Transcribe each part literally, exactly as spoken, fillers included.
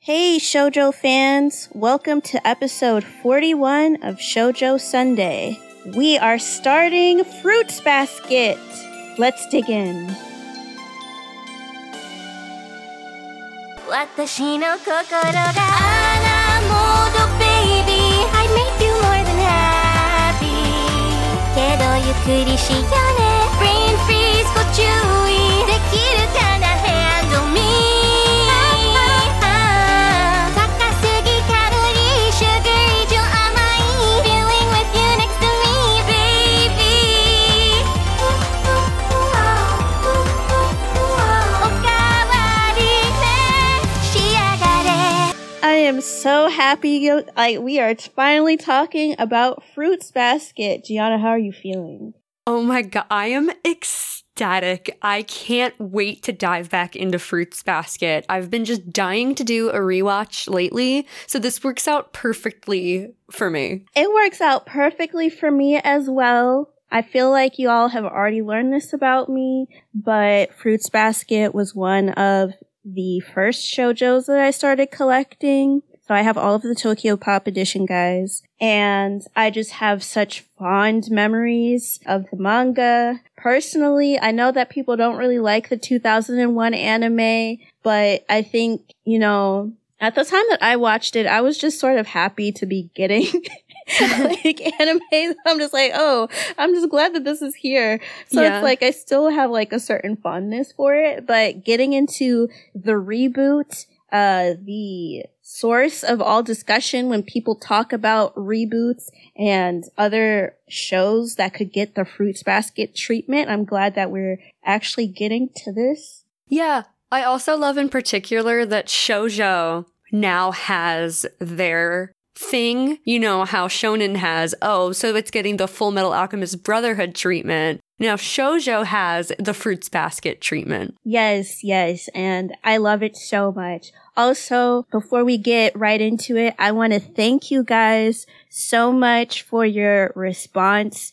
Hey shoujo fans, welcome to episode forty-one of Shoujo Sunday. We are starting Fruits Basket. Let's dig in. 私の心があらモードベイビー I'd make you more than happy けどゆっくりしようね Brain freeze ご注意できるかな Handle me 高すぎカロリー Sugar 以上甘い Feeling with you next to me baby おかわり I am so happy like we are finally talking about Fruits Basket. Gianna, how are you feeling? Oh my god, I am ecstatic. I can't wait to dive back into Fruits Basket. I've been just dying to do a rewatch lately, so this works out perfectly for me. It works out perfectly for me as well. I feel like you all have already learned this about me, but Fruits Basket was one of the first shoujos that I started collecting. So I have all of the Tokyo Pop edition, guys. And I just have such fond memories of the manga. Personally, I know that people don't really like the two thousand one anime, but I think, you know, at the time that I watched it, I was just sort of happy to be getting like anime. I'm just like, oh, I'm just glad that this is here. So yeah. It's like I still have like a certain fondness for it, but getting into the reboot, uh, the source of all discussion when people talk about reboots and other shows that could get the Fruits Basket treatment, I'm glad that we're actually getting to this. Yeah, I also love in particular that shoujo now has their thing. You know how shonen has, oh, so it's getting the Full Metal Alchemist Brotherhood treatment. Now shoujo has the Fruits Basket treatment. Yes, yes, and I love it so much. Also, before we get right into it, I want to thank you guys so much for your response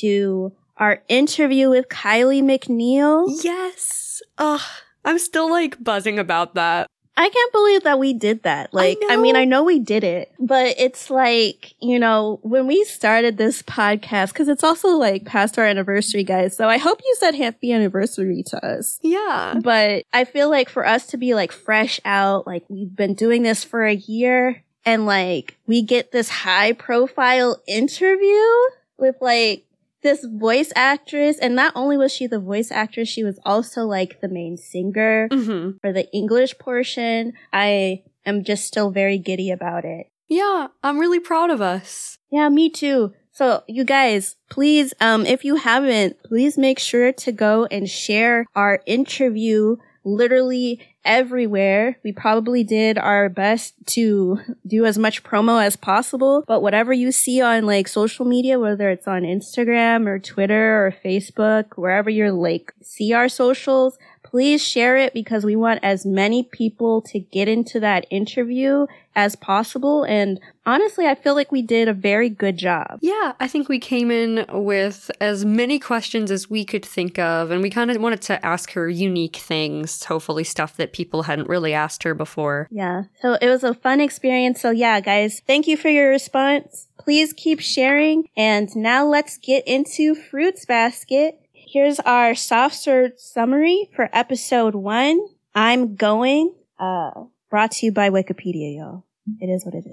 to our interview with Kylie McNeil. Yes. Ugh, I'm still like buzzing about that. I can't believe that we did that. Like, I, I mean, I know we did it, but it's like, you know, when we started this podcast, because it's also like past our anniversary, guys. So I hope you said happy anniversary to us. Yeah. But I feel like for us to be like fresh out, like we've been doing this for a year and like we get this high profile interview with like this voice actress, and not only was she the voice actress, she was also like the main singer mm-hmm. for the English portion. I am just still very giddy about it. Yeah, I'm really proud of us. Yeah, me too. So you guys, please, um, if you haven't, please make sure to go and share our interview literally everywhere. We probably did our best to do as much promo as possible, but whatever you see on like social media, whether it's on Instagram or Twitter or Facebook, wherever you're like see our socials, please share it because we want as many people to get into that interview as possible. And honestly, I feel like we did a very good job. Yeah, I think we came in with as many questions as we could think of, and we kind of wanted to ask her unique things, hopefully stuff that people hadn't really asked her before. Yeah, so it was a fun experience. So yeah, guys, thank you for your response. Please keep sharing. And now let's get into Fruits Basket. Here's our soft serve summary for episode one. I'm Going, uh, brought to you by Wikipedia, y'all. It is what it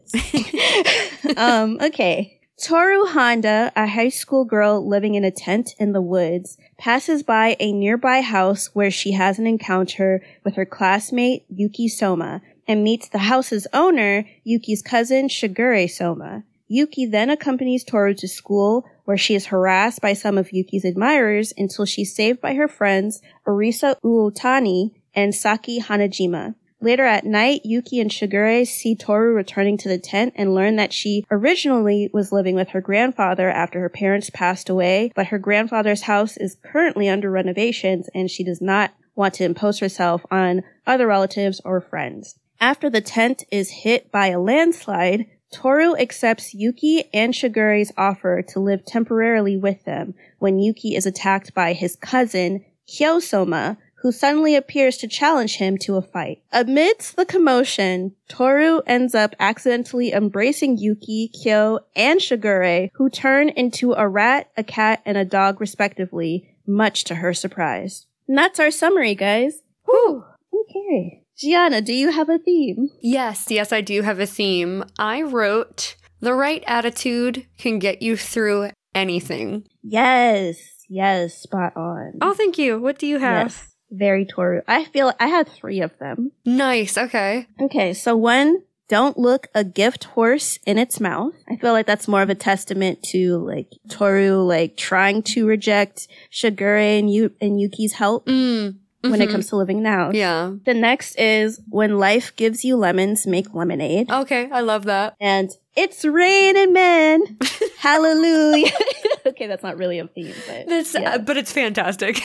is. um, okay. Toru Honda, a high school girl living in a tent in the woods, passes by a nearby house where she has an encounter with her classmate, Yuki Soma, and meets the house's owner, Yuki's cousin, Shigure Soma. Yuki then accompanies Toru to school, where she is harassed by some of Yuki's admirers until she's saved by her friends, Arisa Uotani and Saki Hanajima. Later at night, Yuki and Shigure see Toru returning to the tent and learn that she originally was living with her grandfather after her parents passed away, but her grandfather's house is currently under renovations and she does not want to impose herself on other relatives or friends. After the tent is hit by a landslide, Toru accepts Yuki and Shigure's offer to live temporarily with them when Yuki is attacked by his cousin, Kyosoma, who suddenly appears to challenge him to a fight. Amidst the commotion, Toru ends up accidentally embracing Yuki, Kyo, and Shigure, who turn into a rat, a cat, and a dog respectively, much to her surprise. And that's our summary, guys. Whew. Okay. Gianna, do you have a theme? Yes, yes, I do have a theme. I wrote, the right attitude can get you through anything. Yes, yes, spot on. Oh, thank you. What do you have? Yes, very Toru. I feel I had three of them. Nice, okay. Okay, so one, don't look a gift horse in its mouth. I feel like that's more of a testament to like Toru like trying to reject Shigure and, Yu- and Yuki's help. Mm. When Mm-hmm. it comes to living now. Yeah. The next is when life gives you lemons, make lemonade. Okay, I love that. And it's raining men. Hallelujah. Okay, that's not really a theme, but That's, yeah. uh, but it's fantastic.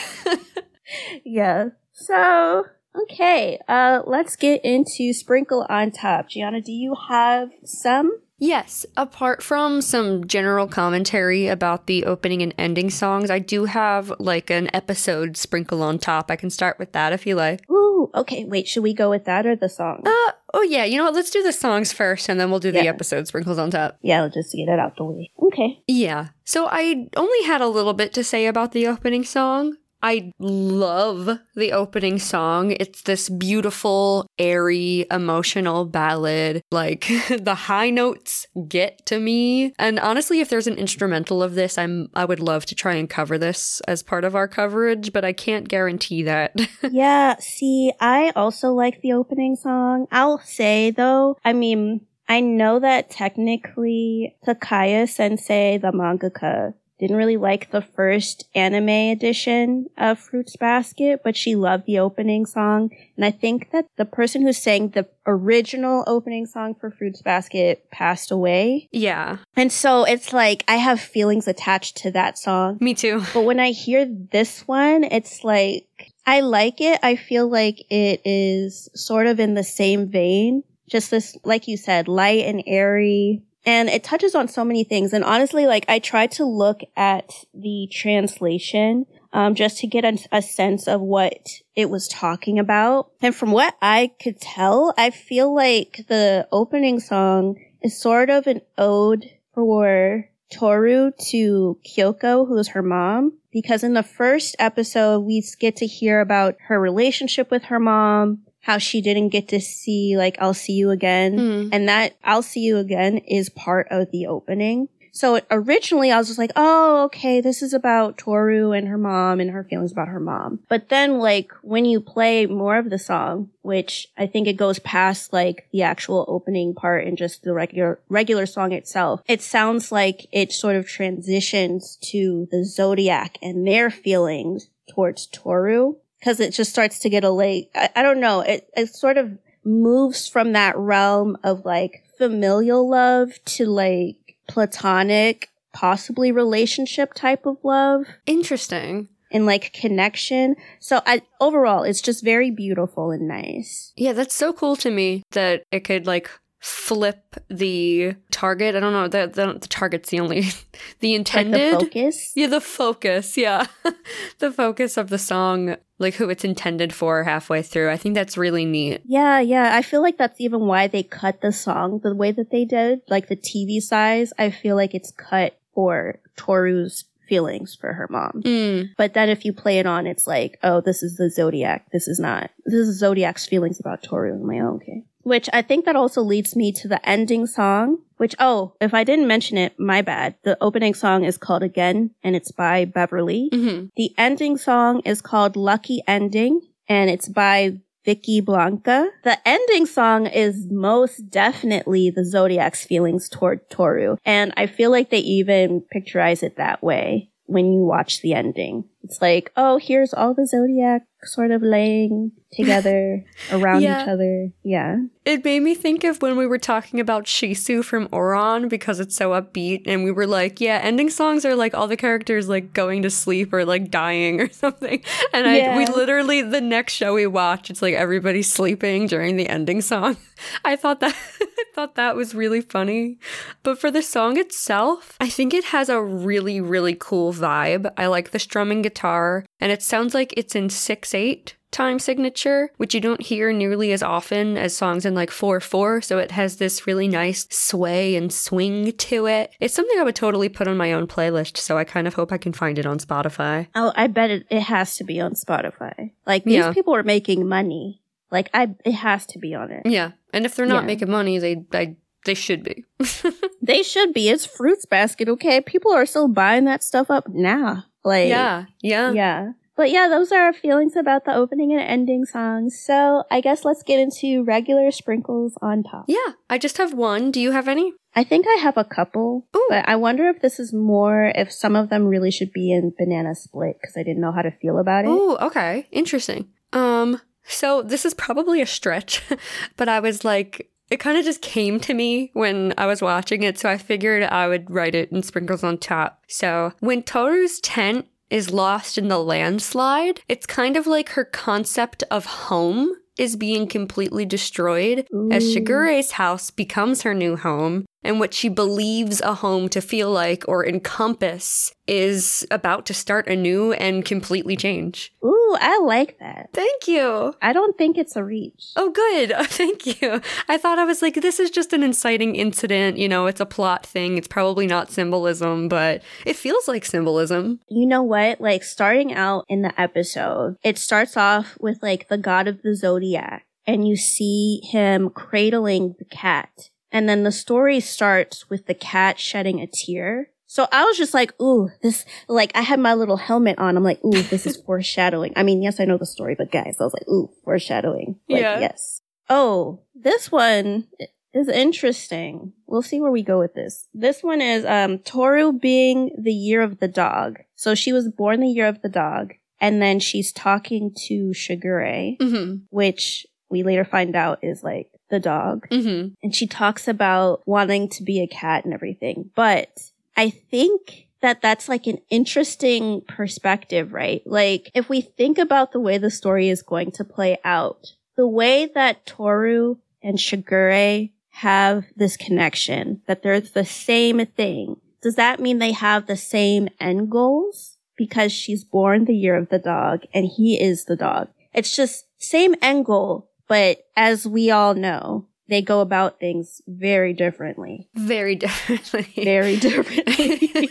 yeah. So, okay, uh, let's get into Sprinkle on Top. Gianna, do you have some? Yes, apart from some general commentary about the opening and ending songs, I do have like an episode sprinkle on top. I can start with that if you like. Ooh, okay, wait, should we go with that or the song? Uh, oh yeah, you know what? Let's do the songs first and then we'll do the Yeah. episode sprinkles on top. Yeah, let's just get it out the way. Okay. Yeah. So I only had a little bit to say about the opening song. I love the opening song. It's this beautiful, airy, emotional ballad. Like, the high notes get to me. And honestly, if there's an instrumental of this, I'm I would love to try and cover this as part of our coverage, but I can't guarantee that. Yeah, see, I also like the opening song. I'll say, though, I mean, I know that technically Takaya Sensei, the mangaka, didn't really like the first anime edition of Fruits Basket, but she loved the opening song. And I think that the person who sang the original opening song for Fruits Basket passed away. Yeah, And so it's like, I have feelings attached to that song. me too. But when I hear this one, it's like, I like it. I feel like it is sort of in the same vein. Just this, like you said, light and airy. And it touches on so many things. And honestly, like, I tried to look at the translation um, just to get a, a sense of what it was talking about. And from what I could tell, I feel like the opening song is sort of an ode for Toru to Kyoko, who is her mom. Because in the first episode, we get to hear about her relationship with her mom, how she didn't get to see, like, I'll see you again. Mm. And that I'll see you again is part of the opening. So it, originally I was just like, oh, okay, this is about Toru and her mom and her feelings about her mom. But then, like, when you play more of the song, which I think it goes past, like, the actual opening part and just the regular, regular song itself, it sounds like it sort of transitions to the Zodiac and their feelings towards Toru. Because it just starts to get a like, I, I don't know, it, it sort of moves from that realm of like familial love to like platonic, possibly relationship type of love Interesting. and like connection. So I, overall, it's just very beautiful and nice. Yeah, that's so cool to me that it could like flip the target. I don't know, the, the, the target's the only, the intended. Like the focus. Yeah, the focus, yeah. The focus of the song, like who it's intended for halfway through. I think that's really neat. Yeah, yeah. I feel like that's even why they cut the song the way that they did. Like the T V size, I feel like it's cut for Toru's feelings for her mom. Mm. But then if you play it on, it's like, oh, this is the Zodiac. This is not. This is Zodiac's feelings about Toru. I'm like, oh, okay. Which I think that also leads me to the ending song, which, oh, if I didn't mention it, my bad. The opening song is called Again, and it's by Beverly. Mm-hmm. The ending song is called Lucky Ending, and it's by Vicky Blanca. The ending song is most definitely the Zodiac's feelings toward Toru, and I feel like they even picturize it that way when you watch the ending. It's like, oh, here's all the Zodiac sort of laying together around Yeah. each other. Yeah. It made me think of when we were talking about Shisu from Oran because it's so upbeat, and we were like, yeah, ending songs are like all the characters like going to sleep or like dying or something. And I Yeah. we literally the next show we watch, it's like everybody sleeping during the ending song. I thought that I thought that was really funny. But for the song itself, I think it has a really, really cool vibe. I like the strumming guitar, and it sounds like it's in six eight time signature, which you don't hear nearly as often as songs in like four four, so it has this really nice sway and swing to it. It's something I would totally put on my own playlist, so I kind of hope I can find it on Spotify. Oh, I bet it, it has to be on Spotify. Like, these Yeah. people are making money. Like, I it has to be on it. Yeah, and if they're not Yeah. making money, they I, they should be. They should be. It's Fruits Basket, okay? People are still buying that stuff up now. Like, yeah, yeah. yeah. But yeah, those are our feelings about the opening and ending songs. So I guess let's get into regular sprinkles on top. Yeah, I just have one. Do you have any? I think I have a couple, Ooh. but I wonder if this is more, if some of them really should be in Banana Split, because I didn't know how to feel about it. Oh, okay. Interesting. Um, so this is probably a stretch, but I was like, it kind of just came to me when I was watching it, so I figured I would write it in sprinkles on top. So when Toru's tent is lost in the landslide, it's kind of like her concept of home is being completely destroyed as Ooh. Shigure's house becomes her new home, and what she believes a home to feel like or encompass is about to start anew and completely change. Ooh, I like that. Thank you. I don't think it's a reach. Oh, good. Thank you. I thought I was like, this is just an inciting incident. You know, it's a plot thing. It's probably not symbolism, but it feels like symbolism. You know what? Like, starting out in the episode, it starts off with like the god of the zodiac, and you see him cradling the cat. And then the story starts with the cat shedding a tear. So I was just like, ooh, this, like, I had my little helmet on. I'm like, ooh, this is foreshadowing. I mean, yes, I know the story, but guys, I was like, ooh, foreshadowing. Like, Yeah. yes. Oh, this one is interesting. We'll see where we go with this. This one is, um, Toru being the year of the dog. So she was born the year of the dog. And then she's talking to Shigure, Mm-hmm. which we later find out is like the dog. Mm-hmm. And she talks about wanting to be a cat and everything. But I think that that's like an interesting perspective, right? Like, if we think about the way the story is going to play out, the way that Toru and Shigure have this connection, that they're the same thing, does that mean they have the same end goals? Because she's born the year of the dog and he is the dog. It's just same end goal. But as we all know, they go about things very differently. Very differently. Very differently.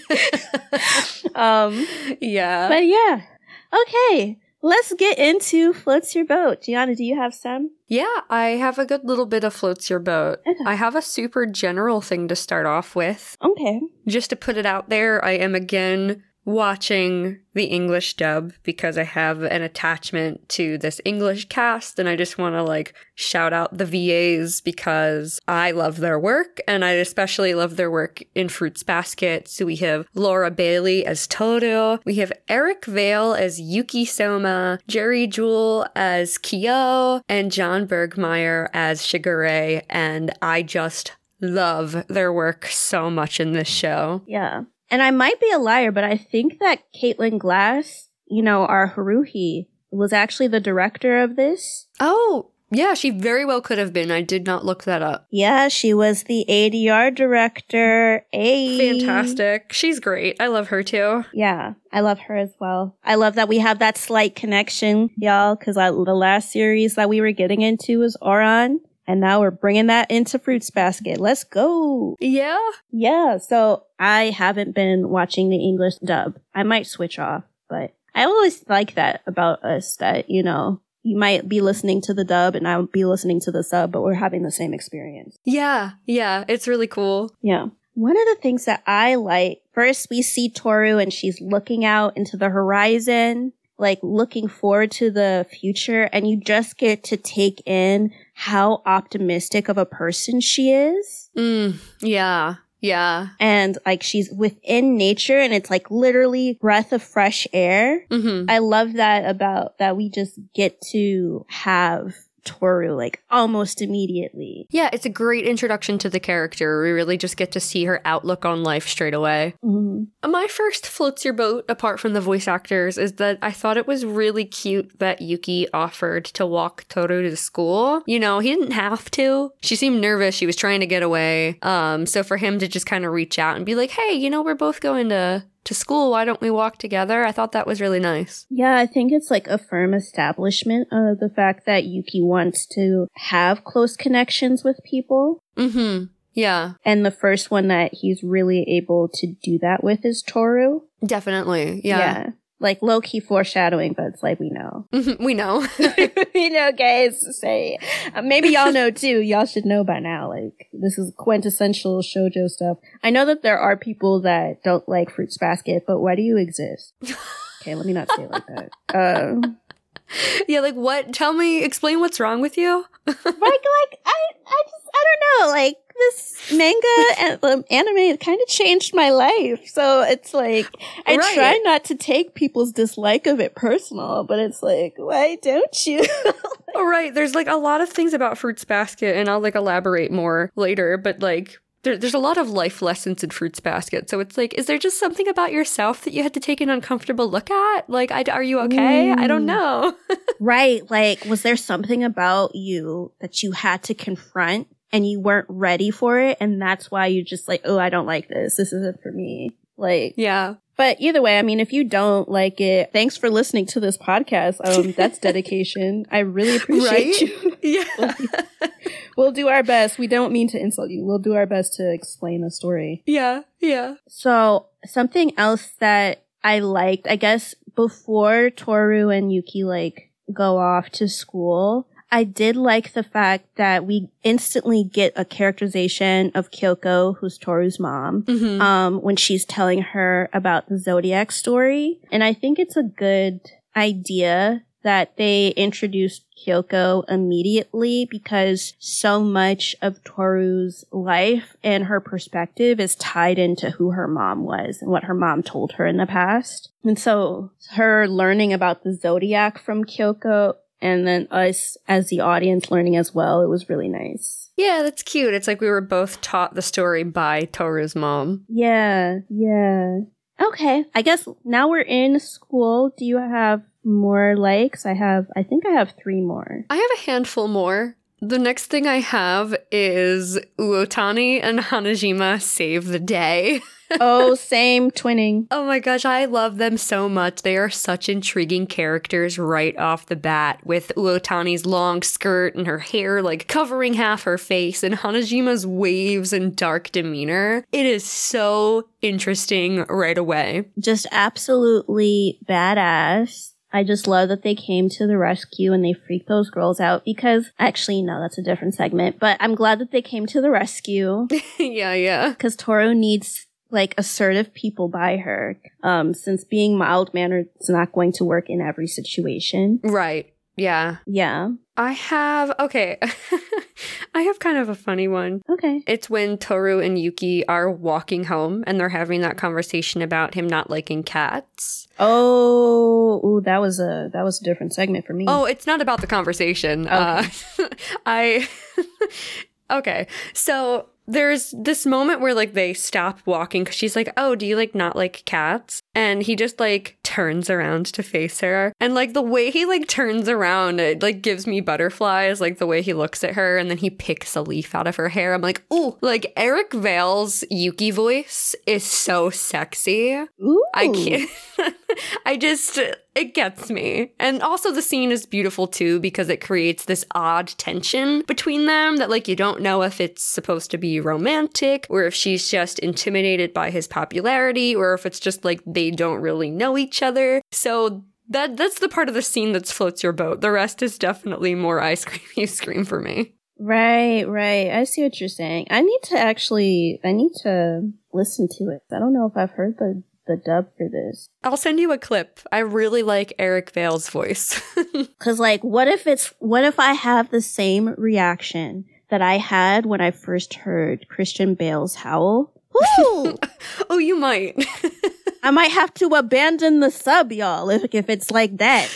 um, Yeah. but yeah. Okay. Let's get into Floats Your Boat. Gianna, do you have some? Yeah, I have a good little bit of floats your boat. Okay. I have a super general thing to start off with. Okay. Just to put it out there, I am again watching the English dub because I have an attachment to this English cast, and I just want to like shout out the V As because I love their work, and I especially love their work in Fruits Basket. So we have Laura Bailey as Toru, we have Eric Vale as Yuki Soma, Jerry Jewell as Kyo, and John Bergmeyer as Shigure, and I just love their work so much in this show. Yeah. And I might be a liar, but I think that Caitlin Glass, you know, our Haruhi, was actually the director of this. Oh, yeah, she very well could have been. I did not look that up. Yeah, she was the A D R director. Ay. Fantastic. She's great. I love her too. Yeah, I love her as well. I love that we have that slight connection, y'all, because the last series that we were getting into was Oran. And now we're bringing that into Fruits Basket. Let's go. Yeah. Yeah, so I haven't been watching the English dub. I might switch off, but I always like that about us, that, you know, you might be listening to the dub and I'll be listening to the sub, but we're having the same experience. Yeah. Yeah. It's really cool. Yeah. One of the things that I like, first we see Toru and she's looking out into the horizon, like looking forward to the future, and you just get to take in how optimistic of a person she is. Mm, yeah. Yeah. And like she's within nature and it's like literally breath of fresh air. Mm-hmm. I love that about that we just get to have Toru like almost immediately. Yeah, it's a great introduction to the character. We really just get to see her outlook on life straight away. Mm-hmm. My first floats your boat, apart from the voice actors, is that I thought it was really cute that Yuki offered to walk Toru to school. You know, he didn't have to. She seemed nervous. She was trying to get away. Um, so for him to just kind of reach out and be like, hey, you know, we're both going to to school. Why don't we walk together? I thought that was really nice. Yeah, I think it's like a firm establishment of the fact that Yuki wants to have close connections with people. Mm-hmm. Yeah. And the first one that he's really able to do that with is Toru. Definitely. Yeah. Yeah. Like low-key foreshadowing, but it's like we know. We know. We know, guys. Say, uh, maybe y'all know too. Y'all should know by now. Like, this is quintessential shoujo stuff. I know that there are people that don't like Fruits Basket, but why do you exist? Okay, let me not say it like that. Um, Yeah, like what? Tell me, explain what's wrong with you. like, like I, I just, I don't know. Like this manga and um, anime kind of changed my life. So it's like I Right. try not to take people's dislike of it personal, but it's like, why don't you? All right, there's like a lot of things about Fruits Basket, and I'll like elaborate more later, but like there, there's a lot of life lessons in Fruits Basket. So it's like, is there just something about yourself that you had to take an uncomfortable look at? Like, I, are you okay? I don't know. Right. Like, was there something about you that you had to confront and you weren't ready for it? And that's why you just like, oh, I don't like this. This isn't for me. Like, Yeah. but either way, I mean, if you don't like it, thanks for listening to this podcast. Um, that's dedication. I really appreciate Right? you. Yeah. We'll do our best. We don't mean to insult you. We'll do our best to explain a story. Yeah. Yeah. So something else that I liked, I guess, before Toru and Yuki like go off to school, I did like the fact that we instantly get a characterization of Kyoko, who's Toru's mom, Mhm. um, when she's telling her about the Zodiac story. And I think it's a good idea that they introduced Kyoko immediately because so much of Toru's life and her perspective is tied into who her mom was and what her mom told her in the past. And so her learning about the Zodiac from Kyoko and then us as the audience learning as well, it was really nice. Yeah, that's cute. It's like we were both taught the story by Toru's mom. Yeah, yeah. Okay, I guess now we're in school. Do you have more likes? I have, I think I have three more. I have a handful more. The next thing I have is Uotani and Hanajima save the day. Oh, same twinning. Oh my gosh, I love them so much. They are such intriguing characters right off the bat, with Uotani's long skirt and her hair like covering half her face, and Hanajima's waves and dark demeanor. It is so interesting right away. Just absolutely badass. I just love that they came to the rescue and they freaked those girls out because, actually, no, that's a different segment, but I'm glad that they came to the rescue Yeah, yeah. because Toru needs like assertive people by her, um, since being mild-mannered is not going to work in every situation. Right. Yeah. Yeah. I have, okay. I have kind of a funny one. Okay. It's when Toru and Yuki are walking home and they're having that conversation about him not liking cats. Oh, ooh, that was a that was a different segment for me. Oh, it's not about the conversation. Okay. Uh, I, okay. So there's this moment where like they stop walking because she's like, oh, do you like not like cats? And he just like turns around to face her. And like the way he like turns around, it like gives me butterflies, like the way he looks at her and then he picks a leaf out of her hair. I'm like, ooh, like Eric Vale's Yuki voice is so sexy. Ooh. I can't. I just, it gets me. And also the scene is beautiful too because it creates this odd tension between them that like you don't know if it's supposed to be romantic or if she's just intimidated by his popularity or if it's just like they don't really know each other. So that that's the part of the scene that floats your boat. The rest is definitely more ice cream you scream for me. Right, right. I see what you're saying. I need to actually, I need to listen to it. I don't know if I've heard the, the dub for this. I'll send you a clip. I really like Eric Vale's voice. Cause like, what if it's, what if I have the same reaction that I had when I first heard Christian Bale's Howl? Woo! Oh, you might. I might have to abandon the sub, y'all, if, if it's like that.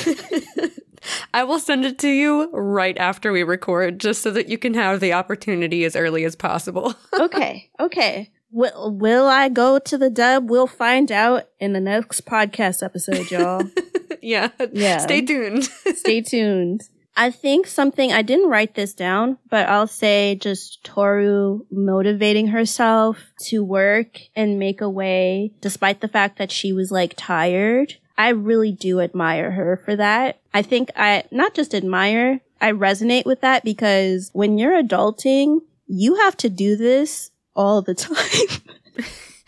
I will send it to you right after we record, just so that you can have the opportunity as early as possible. Okay, okay. Will, will I go to the dub? We'll find out in the next podcast episode, y'all. Yeah. Yeah. Stay tuned. Stay tuned. I think something, I didn't write this down, but I'll say just Toru motivating herself to work and make a way, despite the fact that she was like tired. I really do admire her for that. I think I, not just admire, I resonate with that because when you're adulting, you have to do this all the time.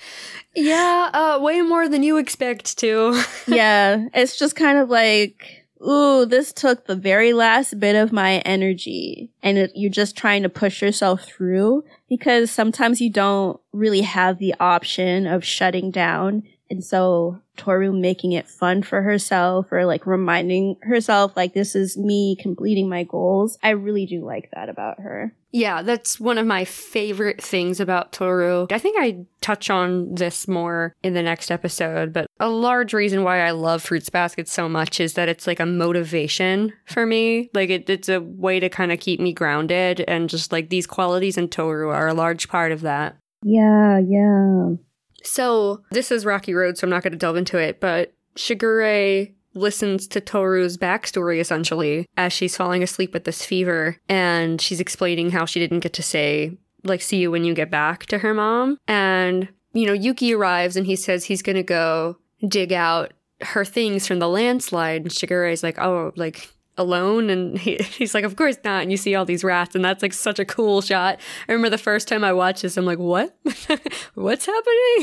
Yeah, uh, way more than you expect to. Yeah, it's just kind of like, ooh, this took the very last bit of my energy. And it, you're just trying to push yourself through because sometimes you don't really have the option of shutting down. And so Toru making it fun for herself or like reminding herself like this is me completing my goals. I really do like that about her. Yeah, that's one of my favorite things about Toru. I think I touch on this more in the next episode, but a large reason why I love Fruits Basket so much is that it's like a motivation for me. Like it, it's a way to kind of keep me grounded, and just like these qualities in Toru are a large part of that. Yeah, yeah. So this is Rocky Road, so I'm not going to delve into it, but Shigure listens to Toru's backstory, essentially, as she's falling asleep with this fever, and she's explaining how she didn't get to say, like, see you when you get back to her mom. And, you know, Yuki arrives, and he says he's going to go dig out her things from the landslide, and Shigure is like, oh, like, alone? And he, he's like, of course not. And you see all these rats, and that's like such a cool shot. I remember the first time I watched this, I'm like, what? What's happening?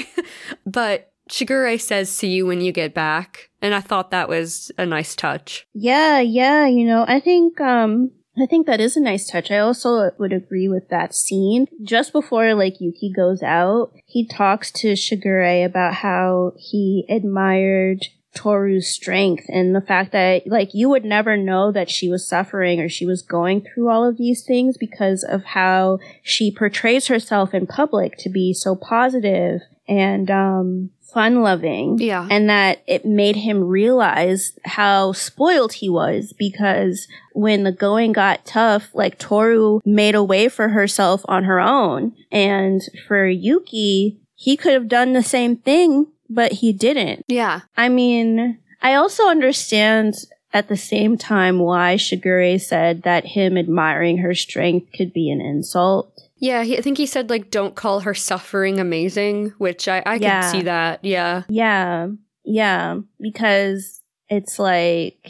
But Shigure says, see you when you get back. And I thought that was a nice touch. Yeah, yeah, you know, I think, um, I think that is a nice touch. I also would agree with that scene. Just before, like, Yuki goes out, he talks to Shigure about how he admired Toru's strength and the fact that, like, you would never know that she was suffering or she was going through all of these things because of how she portrays herself in public to be so positive and, um, fun-loving. Yeah. And that it made him realize how spoiled he was because when the going got tough, like, Toru made a way for herself on her own. And for Yuki, he could have done the same thing, but he didn't. Yeah. I mean, I also understand at the same time why Shigure said that him admiring her strength could be an insult. Yeah, he, I think he said, like, don't call her suffering amazing, which I, I Yeah. could see that. Yeah. Yeah. Yeah. Because it's like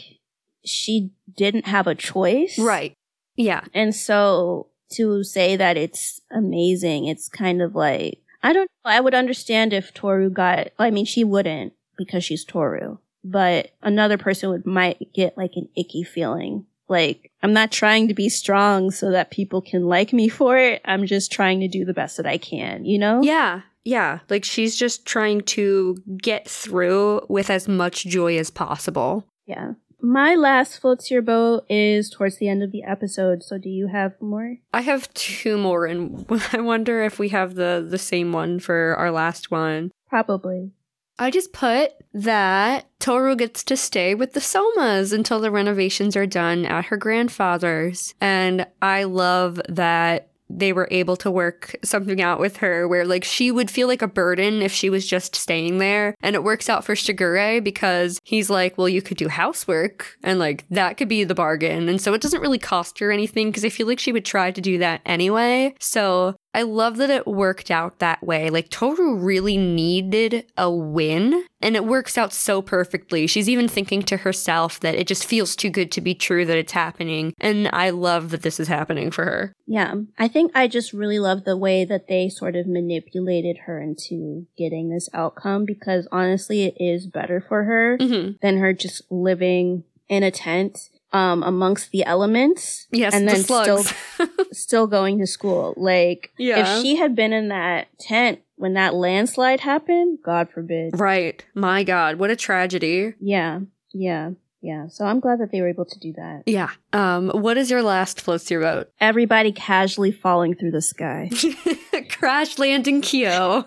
she didn't have a choice. Right. Yeah. And so to say that it's amazing, it's kind of like, I don't know. I would understand if Toru got, I mean, she wouldn't because she's Toru, but another person would might get like an icky feeling. Like, I'm not trying to be strong so that people can like me for it. I'm just trying to do the best that I can, you know? Yeah. Yeah. Like, she's just trying to get through with as much joy as possible. Yeah. My last floats your boat is towards the end of the episode. So do you have more? I have two more, and I wonder if we have the, the same one for our last one. Probably. I just put that Toru gets to stay with the Somas until the renovations are done at her grandfather's. And I love that they were able to work something out with her where, like, she would feel like a burden if she was just staying there. And it works out for Shigure because he's like, well, you could do housework, and, like, that could be the bargain. And so it doesn't really cost her anything because I feel like she would try to do that anyway. So I love that it worked out that way. Like, Toru really needed a win, and it works out so perfectly. She's even thinking to herself that it just feels too good to be true that it's happening. And I love that this is happening for her. Yeah. I think I just really love the way that they sort of manipulated her into getting this outcome because honestly, it is better for her Mm-hmm. than her just living in a tent um amongst the elements. Yes, and the then still slugs. still going to school. Like, Yeah. if she had been in that tent when that landslide happened, God forbid. Right. My God, what a tragedy. Yeah. Yeah. Yeah. So I'm glad that they were able to do that. Yeah. Um, what is your last floats your boat? Everybody casually falling through the sky. Crash landing Kyo.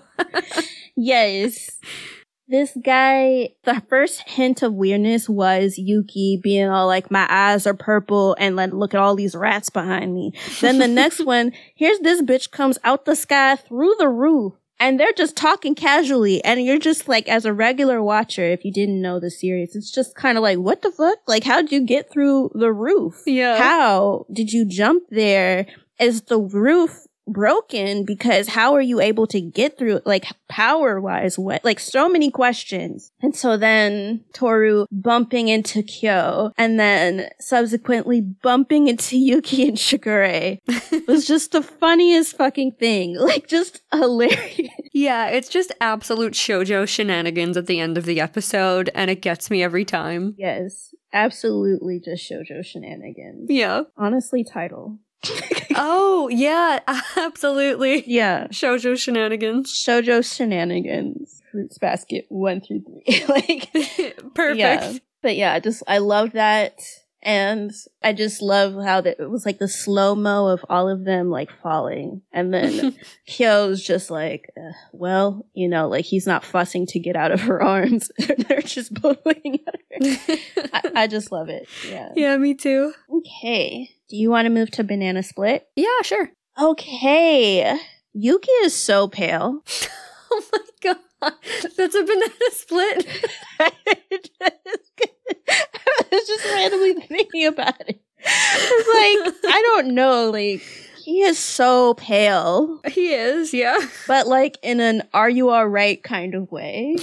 Yes. This guy, the first hint of weirdness was Yuki being all like, my eyes are purple and like, look at all these rats behind me. Then the next one, here's this bitch comes out the sky through the roof and they're just talking casually, and you're just like, as a regular watcher, if you didn't know the series, it's just kind of like, what the fuck? Like, how'd you get through the roof? Yeah. How did you jump there? Is the roof broken? Because how are you able to get through it? Like, power wise, what? Like, so many questions. And so then Toru bumping into Kyo, and then subsequently bumping into Yuki and Shigure was just the funniest fucking thing. Like, just hilarious. Yeah, it's just absolute shoujo shenanigans at the end of the episode, and it gets me every time. Yes, absolutely just shoujo shenanigans. Yeah. Honestly, title. Oh, yeah, absolutely. Yeah. Shoujo shenanigans. Shoujo shenanigans. Fruits Basket one through three. Like, perfect. Yeah. But yeah, just, I love that. And I just love how that it was like the slow-mo of all of them like falling. And then Kyo's just like, uh, well, you know, like he's not fussing to get out of her arms. They're just both looking at her. I, I just love it. Yeah. Yeah, me too. Okay. Do you want to move to Banana Split? Yeah, sure. Okay. Yuki is so pale. Oh my god. That's a banana split. I was just randomly thinking about it. It's like, I don't know, like, he is so pale. He is, yeah. But like in an are you alright kind of way.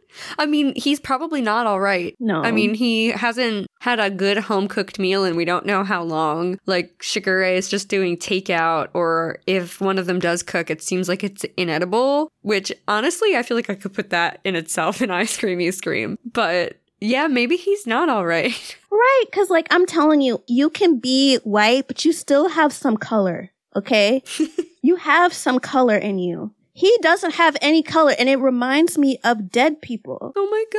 I mean, he's probably not all right. No. I mean, he hasn't had a good home-cooked meal and we don't know how long. Like, Shigure is just doing takeout, or if one of them does cook, it seems like it's inedible, which honestly, I feel like I could put that in itself in Ice Creamy Scream. But yeah, maybe he's not all right. Right, because like I'm telling you, you can be white, but you still have some color, okay? You have some color in you. He doesn't have any color, and it reminds me of dead people. Oh my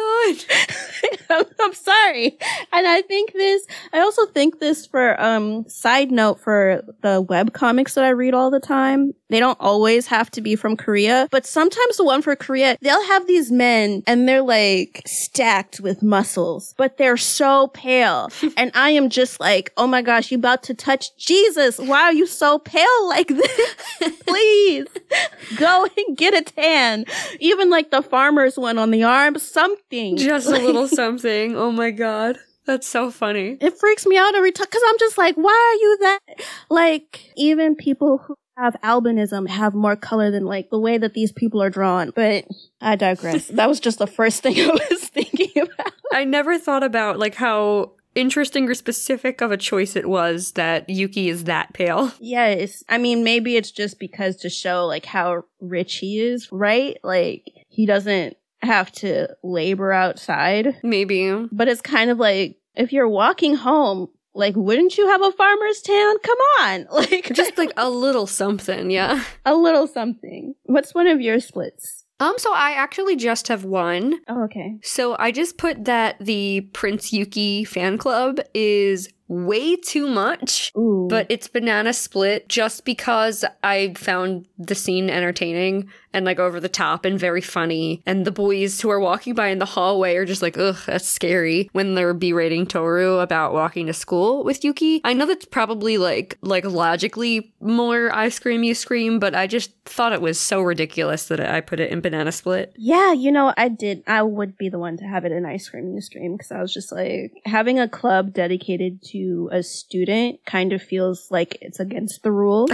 god. I'm, I'm sorry. And I think this, I also think this for, um, side note for the web comics that I read all the time. They don't always have to be from Korea, but sometimes the one for Korea, they'll have these men and they're like stacked with muscles, but they're so pale. And I am just like, oh my gosh, you about to touch Jesus. Why are you so pale like this? Please go and get a tan. Even like the farmer's one on the arm, something. Just a little something. Oh my god. That's so funny. It freaks me out every time because I'm just like, why are you that? Like, even people who have albinism have more color than like the way that these people are drawn. But I digress. That was just the first thing I was thinking about. I never thought about like how interesting or specific of a choice it was that Yuki is that pale. Yes. I mean, maybe it's just because to show like how rich he is, right? Like, he doesn't have to labor outside. Maybe. But it's kind of like, if you're walking home, like, wouldn't you have a farmer's tan? Come on. Like, just like a little something, yeah. A little something. What's one of your splits? Um, so I actually just have one. Oh, okay. So I just put that the Prince Yuki fan club is way too much, Ooh. But it's Banana Split just because I found the scene entertaining and like over the top and very funny. And the boys who are walking by in the hallway are just like, ugh, that's scary when they're berating Toru about walking to school with Yuki. I know that's probably like like logically more I Scream You Scream, but I just thought it was so ridiculous that I put it in Banana Split. Yeah, you know, I did. I would be the one to have it in Ice Cream You Scream because I was just like, having a club dedicated to to a student kind of feels like it's against the rules.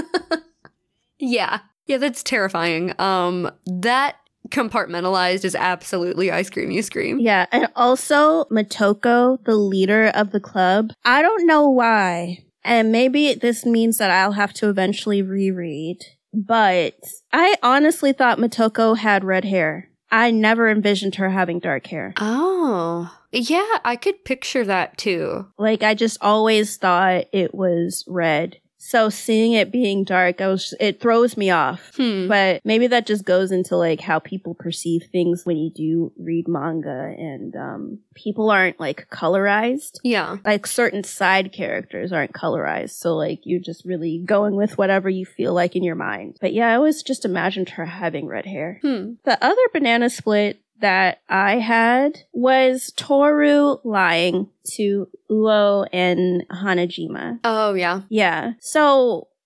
Yeah. Yeah, that's terrifying. Um, that compartmentalized is absolutely Ice Cream You Scream. Yeah, and also Motoko, the leader of the club. I don't know why. And maybe this means that I'll have to eventually reread. But I honestly thought Motoko had red hair. I never envisioned her having dark hair. Oh. Yeah, I could picture that too. Like, I just always thought it was red. So seeing it being dark, I was, it throws me off. Hmm. But maybe that just goes into like how people perceive things when you do read manga, and um, people aren't like colorized. Yeah. Like certain side characters aren't colorized. So like you're just really going with whatever you feel like in your mind. But yeah, I always just imagined her having red hair. Hmm. The other Banana Split that I had was Toru lying to Uo and Hanajima. Oh, yeah. Yeah. So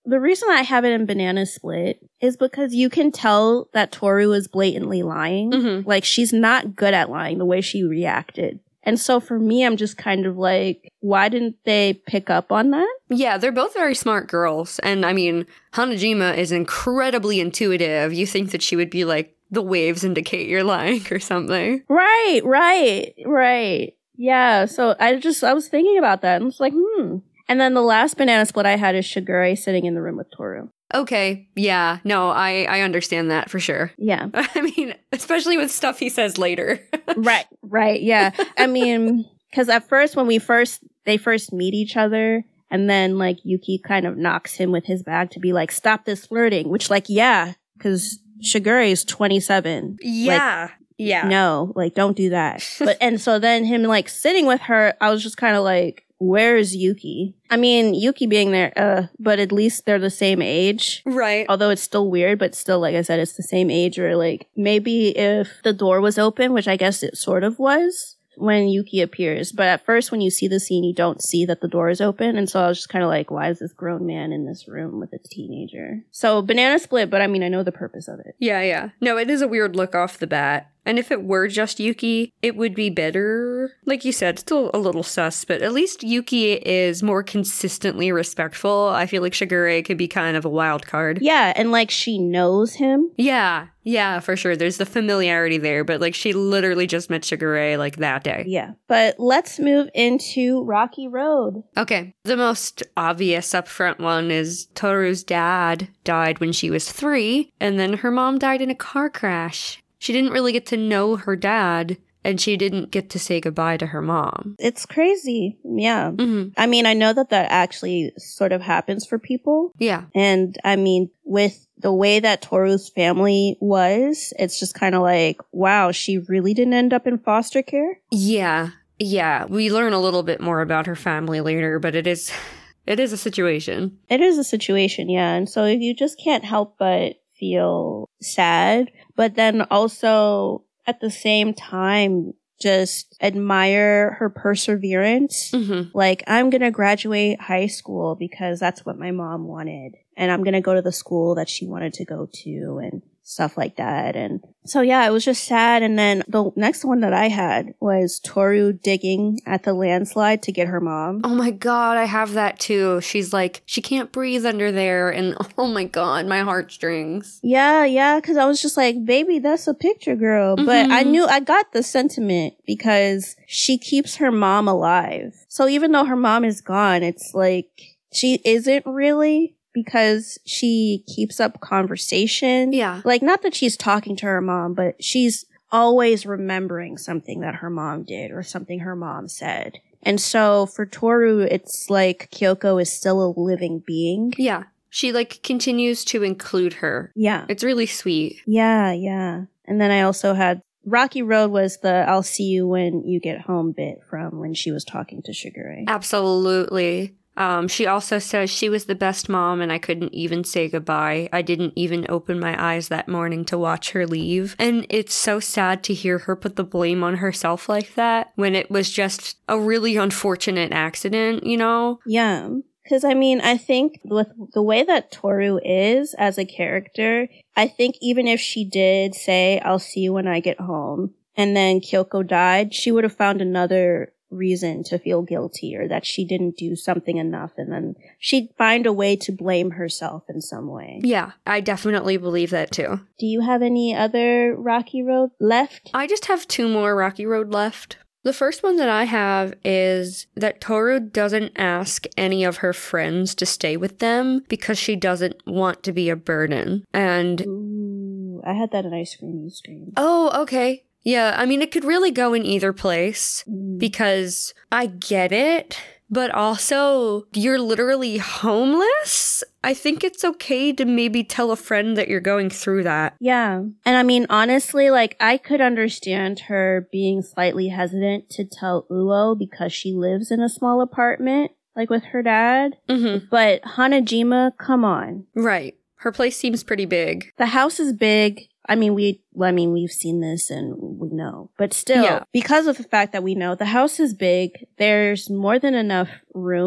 the reason I have it in Banana Split is because you can tell that Toru is blatantly lying. Mm-hmm. Like, she's not good at lying the way she reacted. And so for me, I'm just kind of like, why didn't they pick up on that? Yeah, they're both very smart girls. And I mean, Hanajima is incredibly intuitive. You think that she would be like, the waves indicate you're lying or something. Right, right, right. Yeah, so I just, I was thinking about that and I was like, hmm. And then the last Banana Split I had is Shigure sitting in the room with Toru. Okay, yeah, no, I, I understand that for sure. Yeah. I mean, especially with stuff he says later. Right, right, yeah. I mean, because at first, when we first, they first meet each other, and then, like, Yuki kind of knocks him with his bag to be like, stop this flirting, which, like, yeah, because Shigure is twenty-seven. Yeah, like, yeah. No, like, don't do that. But, and so then him, like, sitting with her, I was just kind of like, where's Yuki? I mean, Yuki being there, uh, but at least they're the same age. Right. Although it's still weird, but still, like I said, it's the same age. Or like, maybe if the door was open, which I guess it sort of was, when Yuki appears. But at first, when you see the scene, you don't see that the door is open. And so I was just kind of like, why is this grown man in this room with a teenager? So Banana Split, but I mean, I know the purpose of it. Yeah, yeah. No, it is a weird look off the bat. And if it were just Yuki, it would be better. Like you said, still a little sus, but at least Yuki is more consistently respectful. I feel like Shigure could be kind of a wild card. Yeah, and like she knows him. Yeah, yeah, for sure. There's the familiarity there, but like she literally just met Shigure like that day. Yeah, but let's move into Rocky Road. Okay, the most obvious upfront one is Toru's dad died when she was three, and then her mom died in a car crash. She didn't really get to know her dad, and she didn't get to say goodbye to her mom. It's crazy. Yeah. Mm-hmm. I mean, I know that that actually sort of happens for people. Yeah. And I mean, with the way that Toru's family was, it's just kind of like, wow, she really didn't end up in foster care? Yeah. Yeah. We learn a little bit more about her family later, but it is, it is a situation. It is a situation, yeah. And so you just can't help but feel sad, but then also at the same time just admire her perseverance. Mm-hmm. Like, I'm gonna graduate high school because that's what my mom wanted, and I'm gonna go to the school that she wanted to go to and stuff like that. And so yeah, it was just sad. And then the next one that I had was Toru digging at the landslide to get her mom. Oh my god, I have that too. She's like, she can't breathe under there, and oh my god, my heartstrings. Yeah, yeah, because I was just like, baby, that's a picture girl. Mm-hmm. But I knew, I got the sentiment because she keeps her mom alive. So even though her mom is gone, it's like, she isn't really, because she keeps up conversation. Yeah. Like, not that she's talking to her mom, but she's always remembering something that her mom did or something her mom said. And so for Toru, it's like Kyoko is still a living being. Yeah. She, like, continues to include her. Yeah. It's really sweet. Yeah, yeah. And then I also had Rocky Road was the I'll see you when you get home bit from when she was talking to Shigure. Absolutely. Um, she also says she was the best mom and I couldn't even say goodbye. I didn't even open my eyes that morning to watch her leave. And it's so sad to hear her put the blame on herself like that when it was just a really unfortunate accident, you know? Yeah. Because, I mean, I think with the way that Toru is as a character, I think even if she did say, I'll see you when I get home, and then Kyoko died, she would have found another reason to feel guilty or that she didn't do something enough, and then she'd find a way to blame herself in some way. Yeah, I definitely believe that too. Do you have any other Rocky Road left? I just have two more Rocky Road left. The first one that I have is that Toru doesn't ask any of her friends to stay with them because she doesn't want to be a burden. And Ooh, I had that in Ice Cream You Scream. Oh, okay. Yeah, I mean, it could really go in either place Mm. because I get it, but also you're literally homeless. I think it's okay to maybe tell a friend that you're going through that. Yeah. And I mean, honestly, like, I could understand her being slightly hesitant to tell Uo because she lives in a small apartment, like with her dad. Mm-hmm. But Hanajima, come on. Right. Her place seems pretty big. The house is big. I mean, we, I mean, we've seen this and we know, but still, Yeah. because of the fact that we know the house is big, there's more than enough room.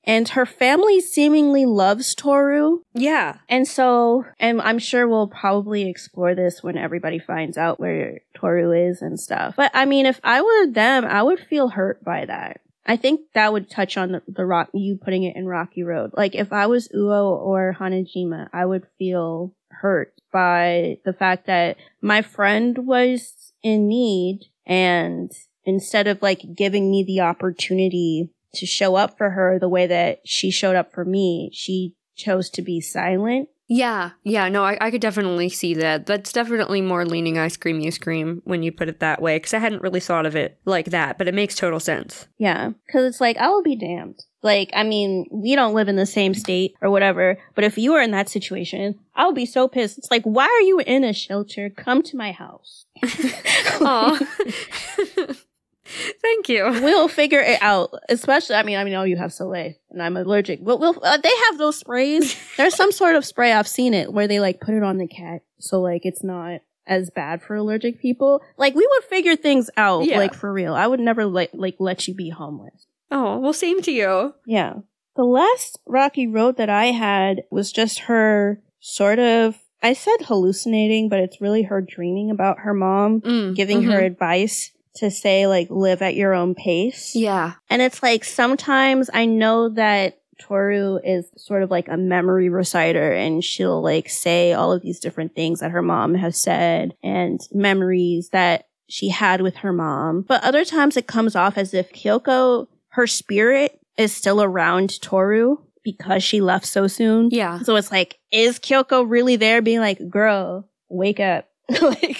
And her family seemingly loves Toru. Yeah. And so, and I'm sure we'll probably explore this when everybody finds out where Toru is and stuff. But I mean, if I were them, I would feel hurt by that. I think that would touch on the, the rock, you putting it in Rocky Road. Like, if I was Uo or Hanajima, I would feel hurt by the fact that my friend was in need, and instead of like giving me the opportunity to show up for her the way that she showed up for me, she chose to be silent. Yeah, yeah, no, I, I could definitely see that. That's definitely more leaning I Scream, You Scream when you put it that way, because I hadn't really thought of it like that, but it makes total sense. Yeah, because it's like, I will be damned. Like, I mean, we don't live in the same state or whatever, but if you were in that situation, I would be so pissed. It's like, why are you in a shelter? Come to my house. Aw. Thank you. We'll figure it out. Especially, I mean, I know you have Soleil, and I'm allergic. But we'll, uh, they have those sprays. There's some sort of spray, I've seen it, where they like put it on the cat, so like it's not as bad for allergic people. Like, we would figure things out, Yeah. like for real. I would never like like let you be homeless. Oh, well, same to you. Yeah. The last Rocky Road that I had was just her sort of, I said hallucinating, but it's really her dreaming about her mom, Mm, giving mhm. her advice to say, like, live at your own pace. Yeah. And it's like, sometimes I know that Toru is sort of like a memory reciter, and she'll like say all of these different things that her mom has said and memories that she had with her mom. But other times it comes off as if Kyoko, her spirit is still around Toru because she left so soon. Yeah. So it's like, is Kyoko really there being like, girl, wake up. Like,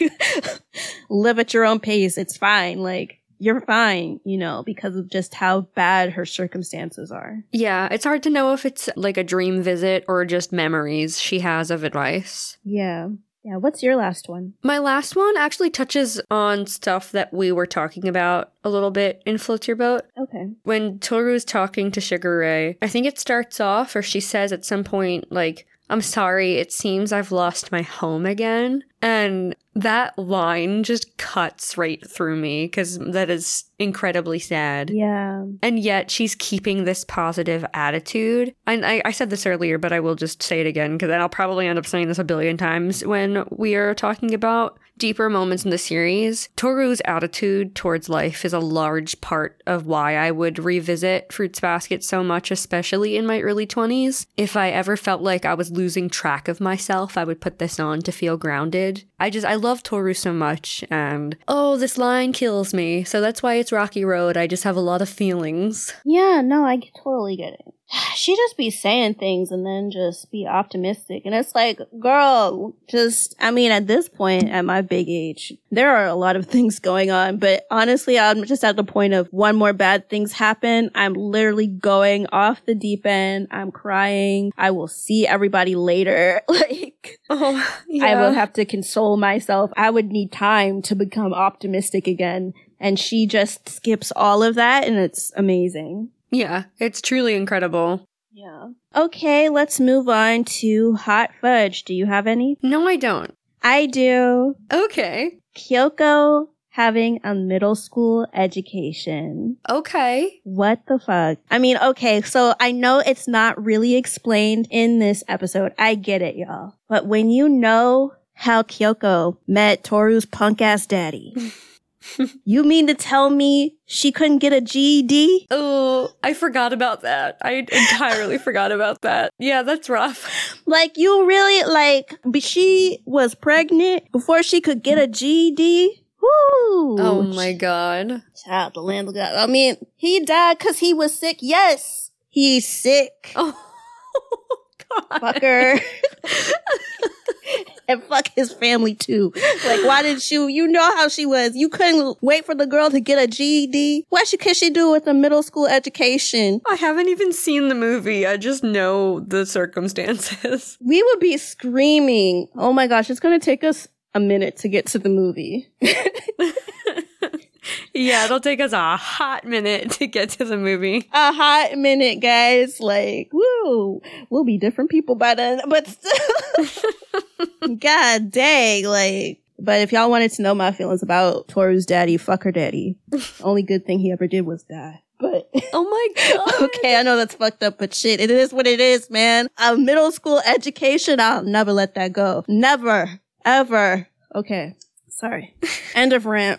live at your own pace. It's fine. Like, you're fine, you know, because of just how bad her circumstances are. Yeah, it's hard to know if it's like a dream visit or just memories she has of advice. Yeah. Yeah. What's your last one? My last one actually touches on stuff that we were talking about a little bit in Float Your Boat. Okay. When Toru's talking to Sugar Ray, I think it starts off, or she says at some point, like, I'm sorry, it seems I've lost my home again. And that line just cuts right through me, because that is incredibly sad. Yeah. And yet she's keeping this positive attitude. And I, I said this earlier, but I will just say it again, because then I'll probably end up saying this a billion times when we are talking about deeper moments in the series. Toru's attitude towards life is a large part of why I would revisit Fruits Basket so much, especially in my early twenties. If I ever felt like I was losing track of myself, I would put this on to feel grounded. I just, I love Toru so much, and oh, this line kills me. So that's why it's Rocky Road. I just have a lot of feelings. Yeah. No, I totally get it. She just be saying things and then just be optimistic. And it's like, girl, just, I mean, at this point, at my big age, there are a lot of things going on. But honestly, I'm just at the point of one more bad things happen, I'm literally going off the deep end. I'm crying. I will see everybody later. Like, Oh, yeah. I will have to console myself. I would need time to become optimistic again. And she just skips all of that, and it's amazing. Yeah, it's truly incredible. Yeah. Okay, let's move on to Hot Fudge. Do you have any? No, I don't. I do. Okay. Kyoko having a middle school education. Okay. What the fuck? I mean, okay, so I know it's not really explained in this episode. I get it, y'all. But when you know how Kyoko met Toru's punk ass daddy, you mean to tell me she couldn't get a G E D? Oh, I forgot about that. I entirely forgot about that. Yeah, that's rough. Like, you really, like, but she was pregnant before she could get a G E D? Woo! Oh my god. Child, the land of God. I mean, he died because he was sick. Yes, he's sick. Oh, god. Fucker. And fuck his family too. Like, why didn't you, you know how she was. You couldn't wait for the girl to get a G E D. What she, could she do with a middle school education? I haven't even seen the movie. I just know the circumstances. We would be screaming. Oh my gosh, it's going to take us a minute to get to the movie. Yeah, it'll take us a hot minute to get to the movie. A hot minute, guys. Like, woo. We'll be different people by then. But still. God dang. Like, but if y'all wanted to know my feelings about Toru's daddy, fuck her daddy. Only good thing he ever did was die. but Oh my god. okay, I know that's fucked up, but shit, it is what it is, man. A middle school education, I'll never let that go. Never, ever. Okay, sorry. End of rant.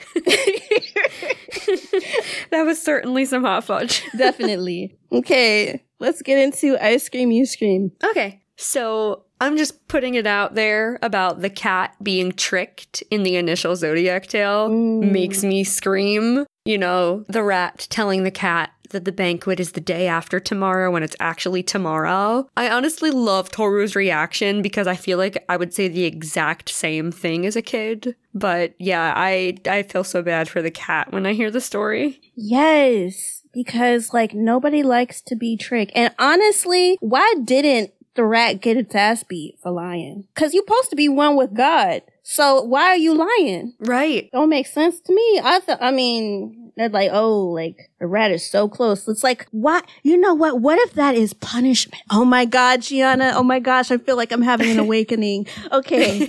That was certainly some hot fudge. Definitely. Okay, let's get into Ice Cream, You Scream. Okay, so I'm just putting it out there about the cat being tricked in the initial Zodiac tale. Mm. Makes me scream. You know, the rat telling the cat that the banquet is the day after tomorrow when it's actually tomorrow. I honestly love Toru's reaction because I feel like I would say the exact same thing as a kid. But yeah, I I feel so bad for the cat when I hear the story. Yes, because like nobody likes to be tricked. And honestly, why didn't the rat get its ass beat for lying? Because you're supposed to be one with God. So why are you lying? Right. Don't make sense to me. I thought, I mean, they're like, oh, like the rat is so close. It's like, what? You know what? What if that is punishment? Oh my God, Gianna. Oh my gosh. I feel like I'm having an awakening. Okay.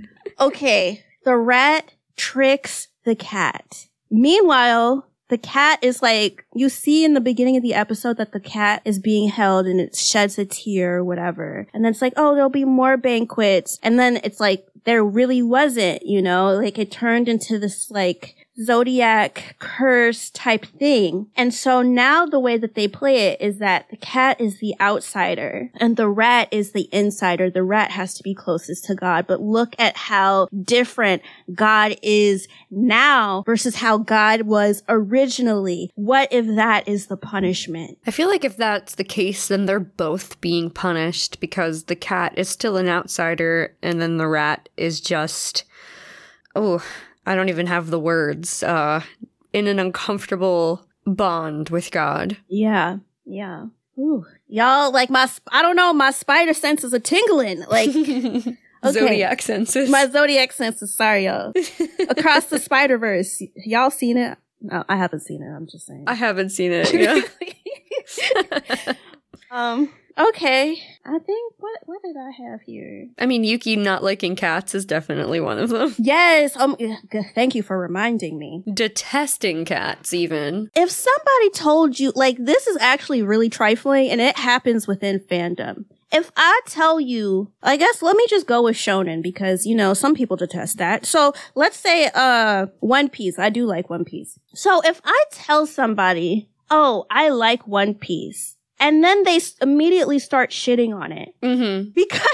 Okay. The rat tricks the cat. Meanwhile, the cat is like, you see in the beginning of the episode that the cat is being held and it sheds a tear or whatever. And then it's like, oh, there'll be more banquets. And then it's like, there really wasn't, you know, like it turned into this like Zodiac curse type thing. And so now the way that they play it is that the cat is the outsider and the rat is the insider. The rat has to be closest to God. But look at how different God is now versus how God was originally. What if that is the punishment? I feel like if that's the case, then they're both being punished because the cat is still an outsider and then the rat is just, oh, I don't even have the words, uh, in an uncomfortable bond with God. Yeah, yeah. Ooh. Y'all, like my, sp- I don't know, my spider senses are tingling. Like, okay. Zodiac senses. My zodiac senses, sorry, y'all. Across the Spider-Verse. Y'all seen it? No, I haven't seen it, I'm just saying. I haven't seen it, yeah. um, okay. I think, what what did I have here? I mean, Yuki not liking cats is definitely one of them. Yes, um, g- thank you for reminding me. Detesting cats, even. If somebody told you, like, this is actually really trifling, and it happens within fandom. If I tell you, I guess let me just go with shonen because, you know, some people detest that. So let's say, uh, One Piece. I do like One Piece. So if I tell somebody, oh, I like One Piece, and then they s- immediately start shitting on it. Mm-hmm.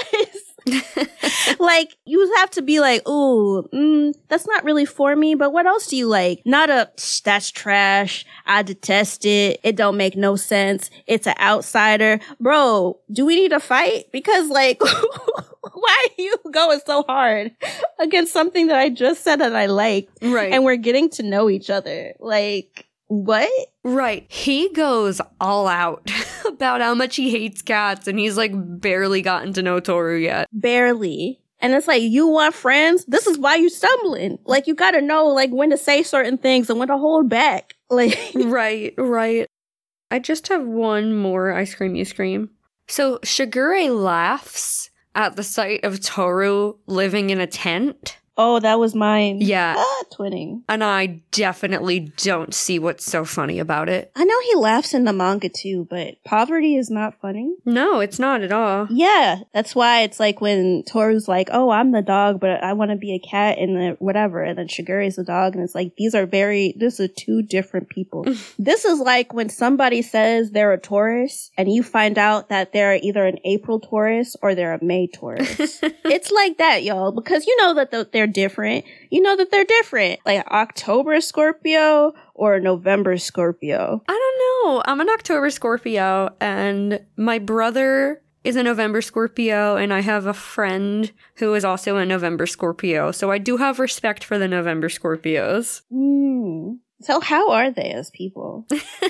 Because, like, you have to be like, ooh, mm, that's not really for me, but what else do you like? Not a, that's trash, I detest it, it don't make no sense, it's an outsider. Bro, do we need to fight? Because, like, why are you going so hard against something that I just said that I like? Right. And we're getting to know each other. Like, what? Right. He goes all out about how much he hates cats, and he's like barely gotten to know Toru yet. Barely. And it's like, you want friends? This is why you stumbling. Like, you gotta know, like, when to say certain things and when to hold back. Like, Right, right. I just have one more Ice Cream, You Scream. So, Shigure laughs at the sight of Toru living in a tent. oh, that was mine. Yeah. Ah, twinning. And I definitely don't see what's so funny about it. I know he laughs in the manga too, but poverty is not funny. No, it's not at all. Yeah, that's why it's like when Toru's like, oh, I'm the dog, but I want to be a cat and the whatever. And then Shigure's the dog. And it's like, these are very, this are two different people. This is like when somebody says they're a Taurus and you find out that they're either an April Taurus or they're a May Taurus. It's like that, y'all, because you know that the, they're different. You know that they're different. Like October Scorpio or November Scorpio. I don't know. I'm an October Scorpio, and my brother is a November Scorpio, and I have a friend who is also a November Scorpio. So I do have respect for the November Scorpios. Mm. So how are they as people?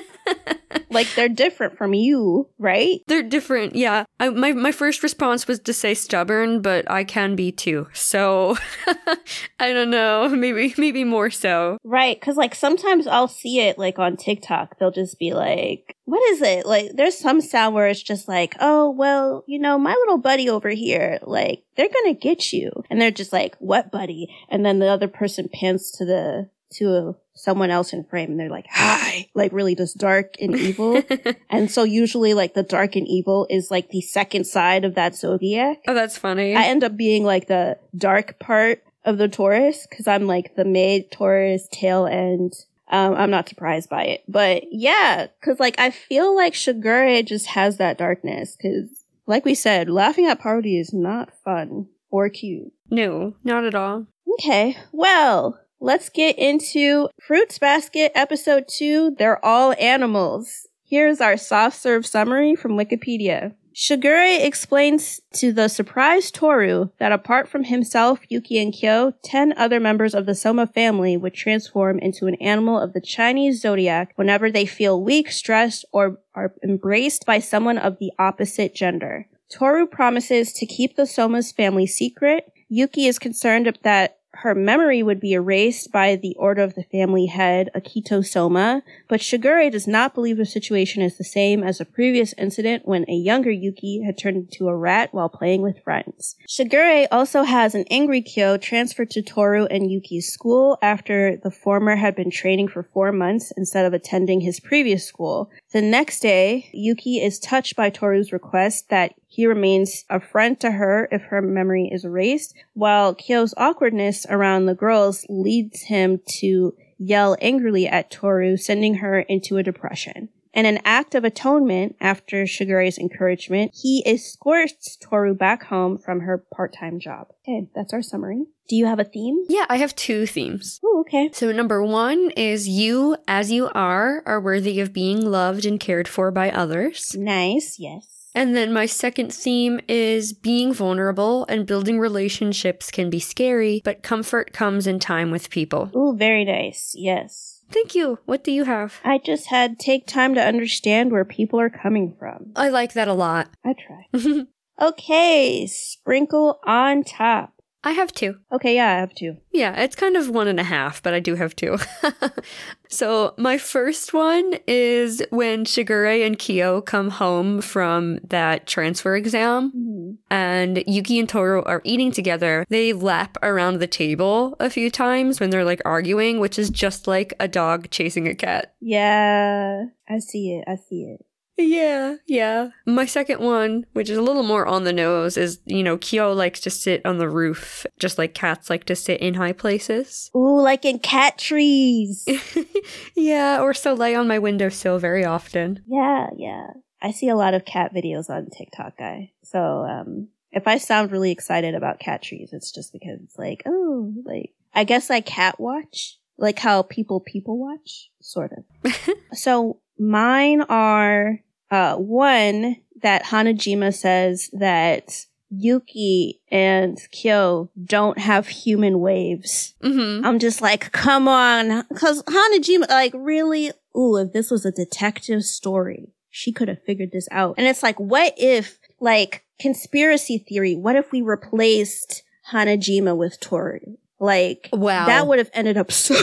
Like, they're different from you, right? They're different, yeah. I, my my first response was to say stubborn, but I can be too. So I don't know, maybe maybe more so. Right, because like sometimes I'll see it like on TikTok. They'll just be like, what is it? Like, there's some sound where it's just like, oh, well, you know, my little buddy over here, like, they're gonna get you. And they're just like, what buddy? And then the other person pans to the to a someone else in frame and they're like, hi, like really just dark and evil. And so usually like the dark and evil is like the second side of that zodiac. Oh, that's funny. I end up being like the dark part of the Taurus because I'm like the mid Taurus tail end. Um, I'm not surprised by it. But yeah, because like I feel like Shigure just has that darkness because like we said, laughing at Parvati is not fun or cute. No, not at all. Okay, well, let's get into Fruits Basket episode two. They're all animals. Here's our soft serve summary from Wikipedia. Shigure explains to the surprised Toru that apart from himself, Yuki, and Kyo, ten other members of the Soma family would transform into an animal of the Chinese zodiac whenever they feel weak, stressed, or are embraced by someone of the opposite gender. Toru promises to keep the Soma's family secret. Yuki is concerned that her memory would be erased by the order of the family head, Akito Soma, but Shigure does not believe the situation is the same as a previous incident when a younger Yuki had turned into a rat while playing with friends. Shigure also has an angry Kyo transferred to Toru and Yuki's school after the former had been training for four months instead of attending his previous school. The next day, Yuki is touched by Toru's request that he remains a friend to her if her memory is erased, while Kyo's awkwardness around the girls leads him to yell angrily at Toru, sending her into a depression. In an act of atonement, after Shigure's encouragement, he escorts Toru back home from her part-time job. Okay, that's our summary. Do you have a theme? Yeah, I have two themes. Oh, okay. So number one is you, as you are, are worthy of being loved and cared for by others. Nice, yes. And then my second theme is being vulnerable and building relationships can be scary, but comfort comes in time with people. Ooh, very nice, yes. Thank you. What do you have? I just had take time to understand where people are coming from. I like that a lot. I try. Okay, sprinkle on top. I have two. Okay, yeah, I have two. Yeah, it's kind of one and a half, but I do have two. So my first one is when Shigure and Kyo come home from that transfer exam, mm-hmm. and Yuki and Toru are eating together. They lap around the table a few times when they're like arguing, which is just like a dog chasing a cat. Yeah, I see it. I see it. Yeah, yeah. My second one, which is a little more on the nose, is, you know, Kyo likes to sit on the roof, just like cats like to sit in high places. Ooh, like in cat trees. Yeah, or so lay on my windowsill very often. Yeah, yeah. I see a lot of cat videos on TikTok, guy. So, um, if I sound really excited about cat trees, it's just because it's like, oh, like, I guess I cat watch. Like how people people watch, sort of. So, mine are... Uh, one, that Hanajima says that Yuki and Kyo don't have human waves. Mm-hmm. I'm just like, come on. Because Hanajima, like, really? Ooh, if this was a detective story, she could have figured this out. And it's like, what if, like, conspiracy theory, what if we replaced Hanajima with Toru? Like, wow. That would have ended up so...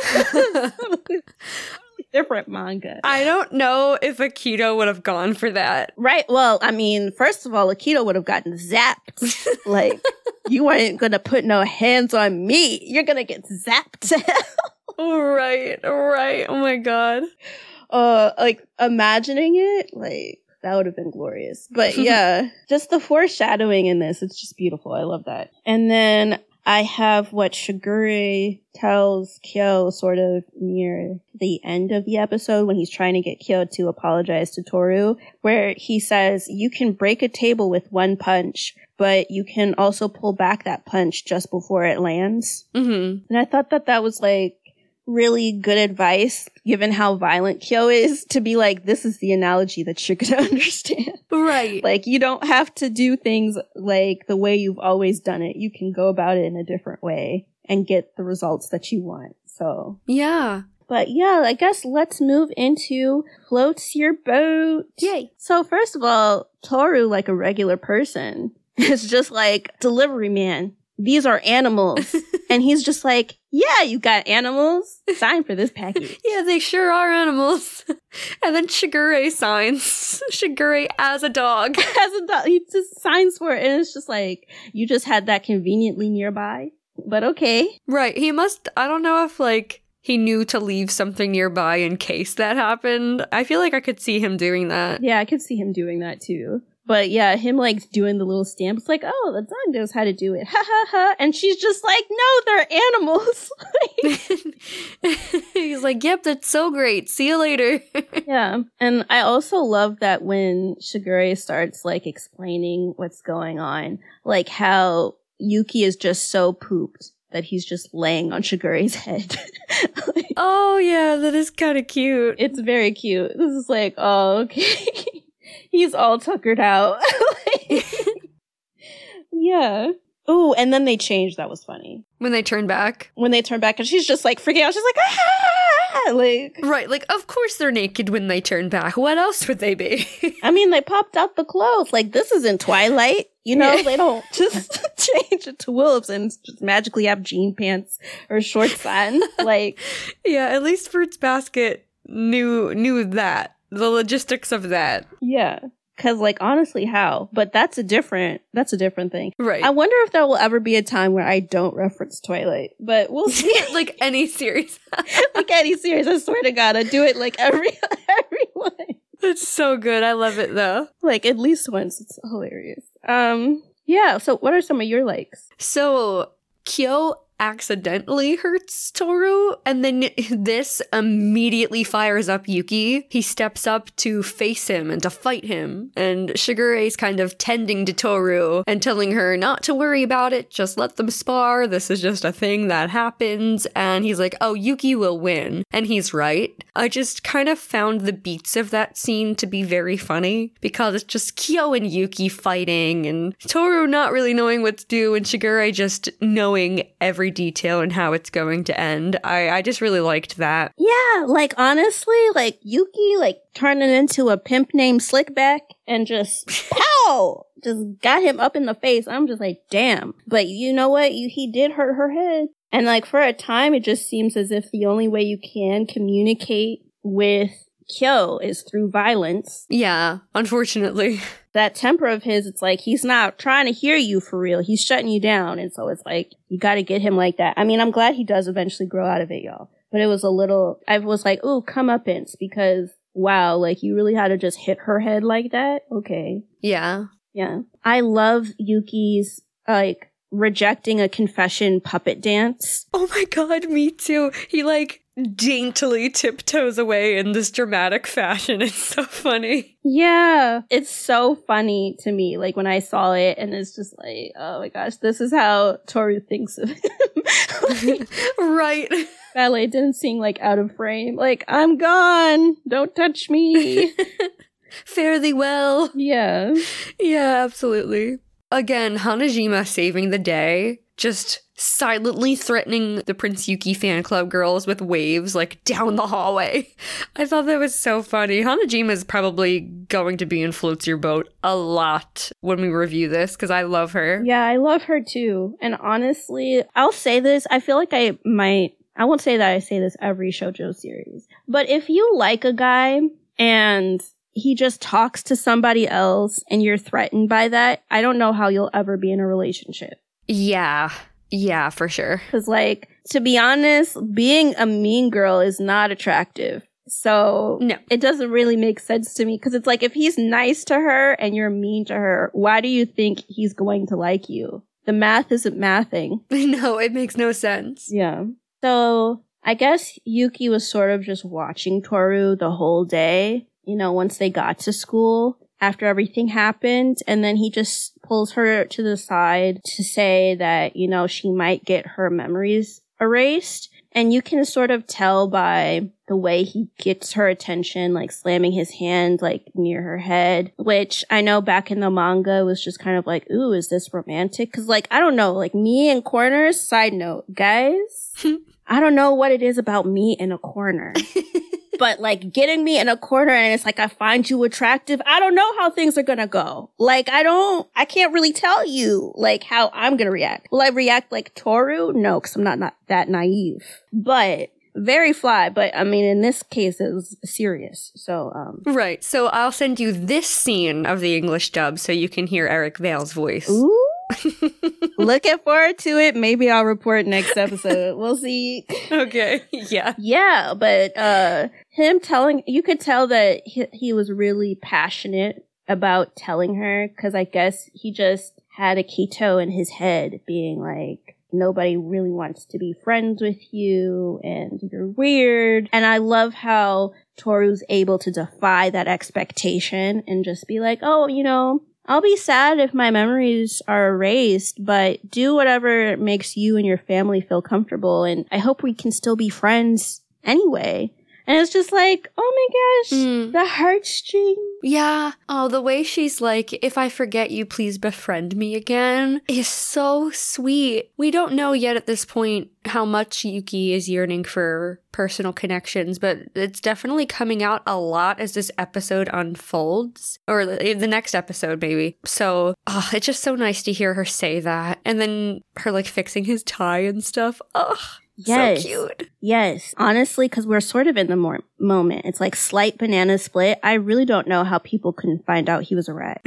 different manga. I don't know if Akito would have gone for that. Right. Well, I mean, first of all, Akito would have gotten zapped. Like, you weren't going to put no hands on me. You're going to get zapped. Right. Right. Oh my God. Uh, like, imagining it, like, that would have been glorious. But yeah, just the foreshadowing in this, it's just beautiful. I love that. And then I have what Shigure tells Kyo sort of near the end of the episode when he's trying to get Kyo to apologize to Toru, where he says, you can break a table with one punch, but you can also pull back that punch just before it lands. Mm-hmm. And I thought that that was like really good advice, given how violent Kyo is, to be like, this is the analogy that you're gonna understand. Right. Like, you don't have to do things like the way you've always done it. You can go about it in a different way and get the results that you want. So. Yeah. But yeah, I guess let's move into Floats Your Boat. Yay. So first of all, Toru, like a regular person, is just like, delivery man. These are animals. And he's just like, yeah, you got animals. Sign for this package. Yeah, they sure are animals. And then Shigure signs. Shigure as a dog. As a dog. He just signs for it. And it's just like, you just had that conveniently nearby. But okay. Right. He must, I don't know if like, he knew to leave something nearby in case that happened. I feel like I could see him doing that. Yeah, I could see him doing that too. But yeah, him like doing the little stamp. It's like, oh, the dog knows how to do it. Ha ha ha. And she's just like, no, they're animals. He's like, yep, that's so great. See you later. Yeah. And I also love that when Shigure starts like explaining what's going on, like how Yuki is just so pooped that he's just laying on Shigure's head. Like, oh, yeah, that is kind of cute. it's very cute. This is like, oh, okay. He's all tuckered out. Like, yeah. Oh, and then they changed. That was funny. When they turn back. When they turn back and she's just like freaking out. She's like, ah! Like, right, like, of course they're naked when they turn back. What else would they be? I mean, they popped out the clothes. Like, this isn't Twilight. You know, Yeah. they don't just change it to wolves and just magically have jean pants or shorts on. Like, Yeah, at least Fruits Basket knew knew that. The logistics of that. yeah. Cause like, honestly, how? But that's a different, that's a different thing. Right. I wonder if there will ever be a time where I don't reference Twilight, but we'll see. Like any series. Like any series, I swear to God, I do it like every, everyone. That's so good. I love it though. Like at least once. It's hilarious. Um, yeah. So what are some of your likes? So Kyo accidentally hurts Toru, and then this immediately fires up Yuki. He steps up to face him and to fight him, and Shigure's kind of tending to Toru and telling her not to worry about it, just let them spar, this is just a thing that happens, and he's like, oh, Yuki will win, and he's right. I just kind of found the beats of that scene to be very funny, because it's just Kyo and Yuki fighting, and Toru not really knowing what to do, and Shigure just knowing every detail and how it's going to end. I, I just really liked that. Yeah, like honestly, like Yuki, like turning into a pimp named Slickback and just pow, just got him up in the face. I'm just like, damn. But you know what? You he did hurt her head, and like for a time, it just seems as if the only way you can communicate with Kyo is through violence. Yeah, unfortunately. That temper of his, it's like he's not trying to hear you for real. He's shutting you down. And so it's like, you got to get him like that. I mean, I'm glad he does eventually grow out of it, y'all. But it was a little, I was like, ooh, comeuppance, because wow, like you really had to just hit her head like that? Okay. Yeah. Yeah. I love Yuki's, like, rejecting a confession puppet dance. Oh my god, me too. He like daintily tiptoes away in this dramatic fashion. It's so funny. Yeah. It's so funny to me, like when I saw it, and it's just like, oh my gosh, this is how Toru thinks of him. Like, Right. ballet dancing like out of frame. Like, I'm gone. Don't touch me. Fare thee well. Yeah. Yeah, absolutely. Again, Hanajima saving the day, just silently threatening the Prince Yuki fan club girls with waves, like, down the hallway. I thought that was so funny. Hanajima is probably going to be in Floats Your Boat a lot when we review this, because I love her. Yeah, I love her too. And honestly, I'll say this. I feel like I might, I won't say that I say this every shoujo series, but if you like a guy and he just talks to somebody else and you're threatened by that, I don't know how you'll ever be in a relationship. Yeah. Yeah, for sure. Because, like, to be honest, being a mean girl is not attractive. So No. it doesn't really make sense to me. Because it's like, if he's nice to her and you're mean to her, why do you think he's going to like you? The math isn't mathing. No, it makes no sense. Yeah. So I guess Yuki was sort of just watching Toru the whole day, you know, once they got to school, after everything happened. And then he just pulls her to the side to say that, you know, she might get her memories erased. And you can sort of tell by the way he gets her attention, like slamming his hand like near her head, which I know back in the manga was just kind of like, ooh, is this romantic? Cause like, I don't know, like me in corners, side note, guys, I don't know what it is about me in a corner. But like getting me in a corner and it's like, I find you attractive. I don't know how things are going to go. Like, I don't, I can't really tell you like how I'm going to react. Will I react like Toru? No, cause I'm not, not that naive, but very fly. But I mean, in this case, it was serious. So, um, Right. So I'll send you this scene of the English dub so you can hear Eric Vale's voice. ooh, Looking forward to it. Maybe I'll report next episode. We'll see. Okay. Yeah. Yeah, but uh, him telling, you could tell that he, he was really passionate about telling her, because I guess he just had a keto in his head being like, nobody really wants to be friends with you and you're weird. And I love how Toru's able to defy that expectation and just be like, oh, you know, I'll be sad if my memories are erased, but do whatever makes you and your family feel comfortable. And I hope we can still be friends anyway. And it's just like, oh my gosh, Mm. the heartstring. Yeah. Oh, the way she's like, if I forget you, please befriend me again is so sweet. We don't know yet at this point how much Yuki is yearning for personal connections, but it's definitely coming out a lot as this episode unfolds, or the, the next episode maybe. So oh, it's just so nice to hear her say that. And then her like fixing his tie and stuff. Oh, Yes. so cute. Yes. Honestly, because we're sort of in the mor- moment. It's like slight banana split. I really don't know how people couldn't find out he was a rat.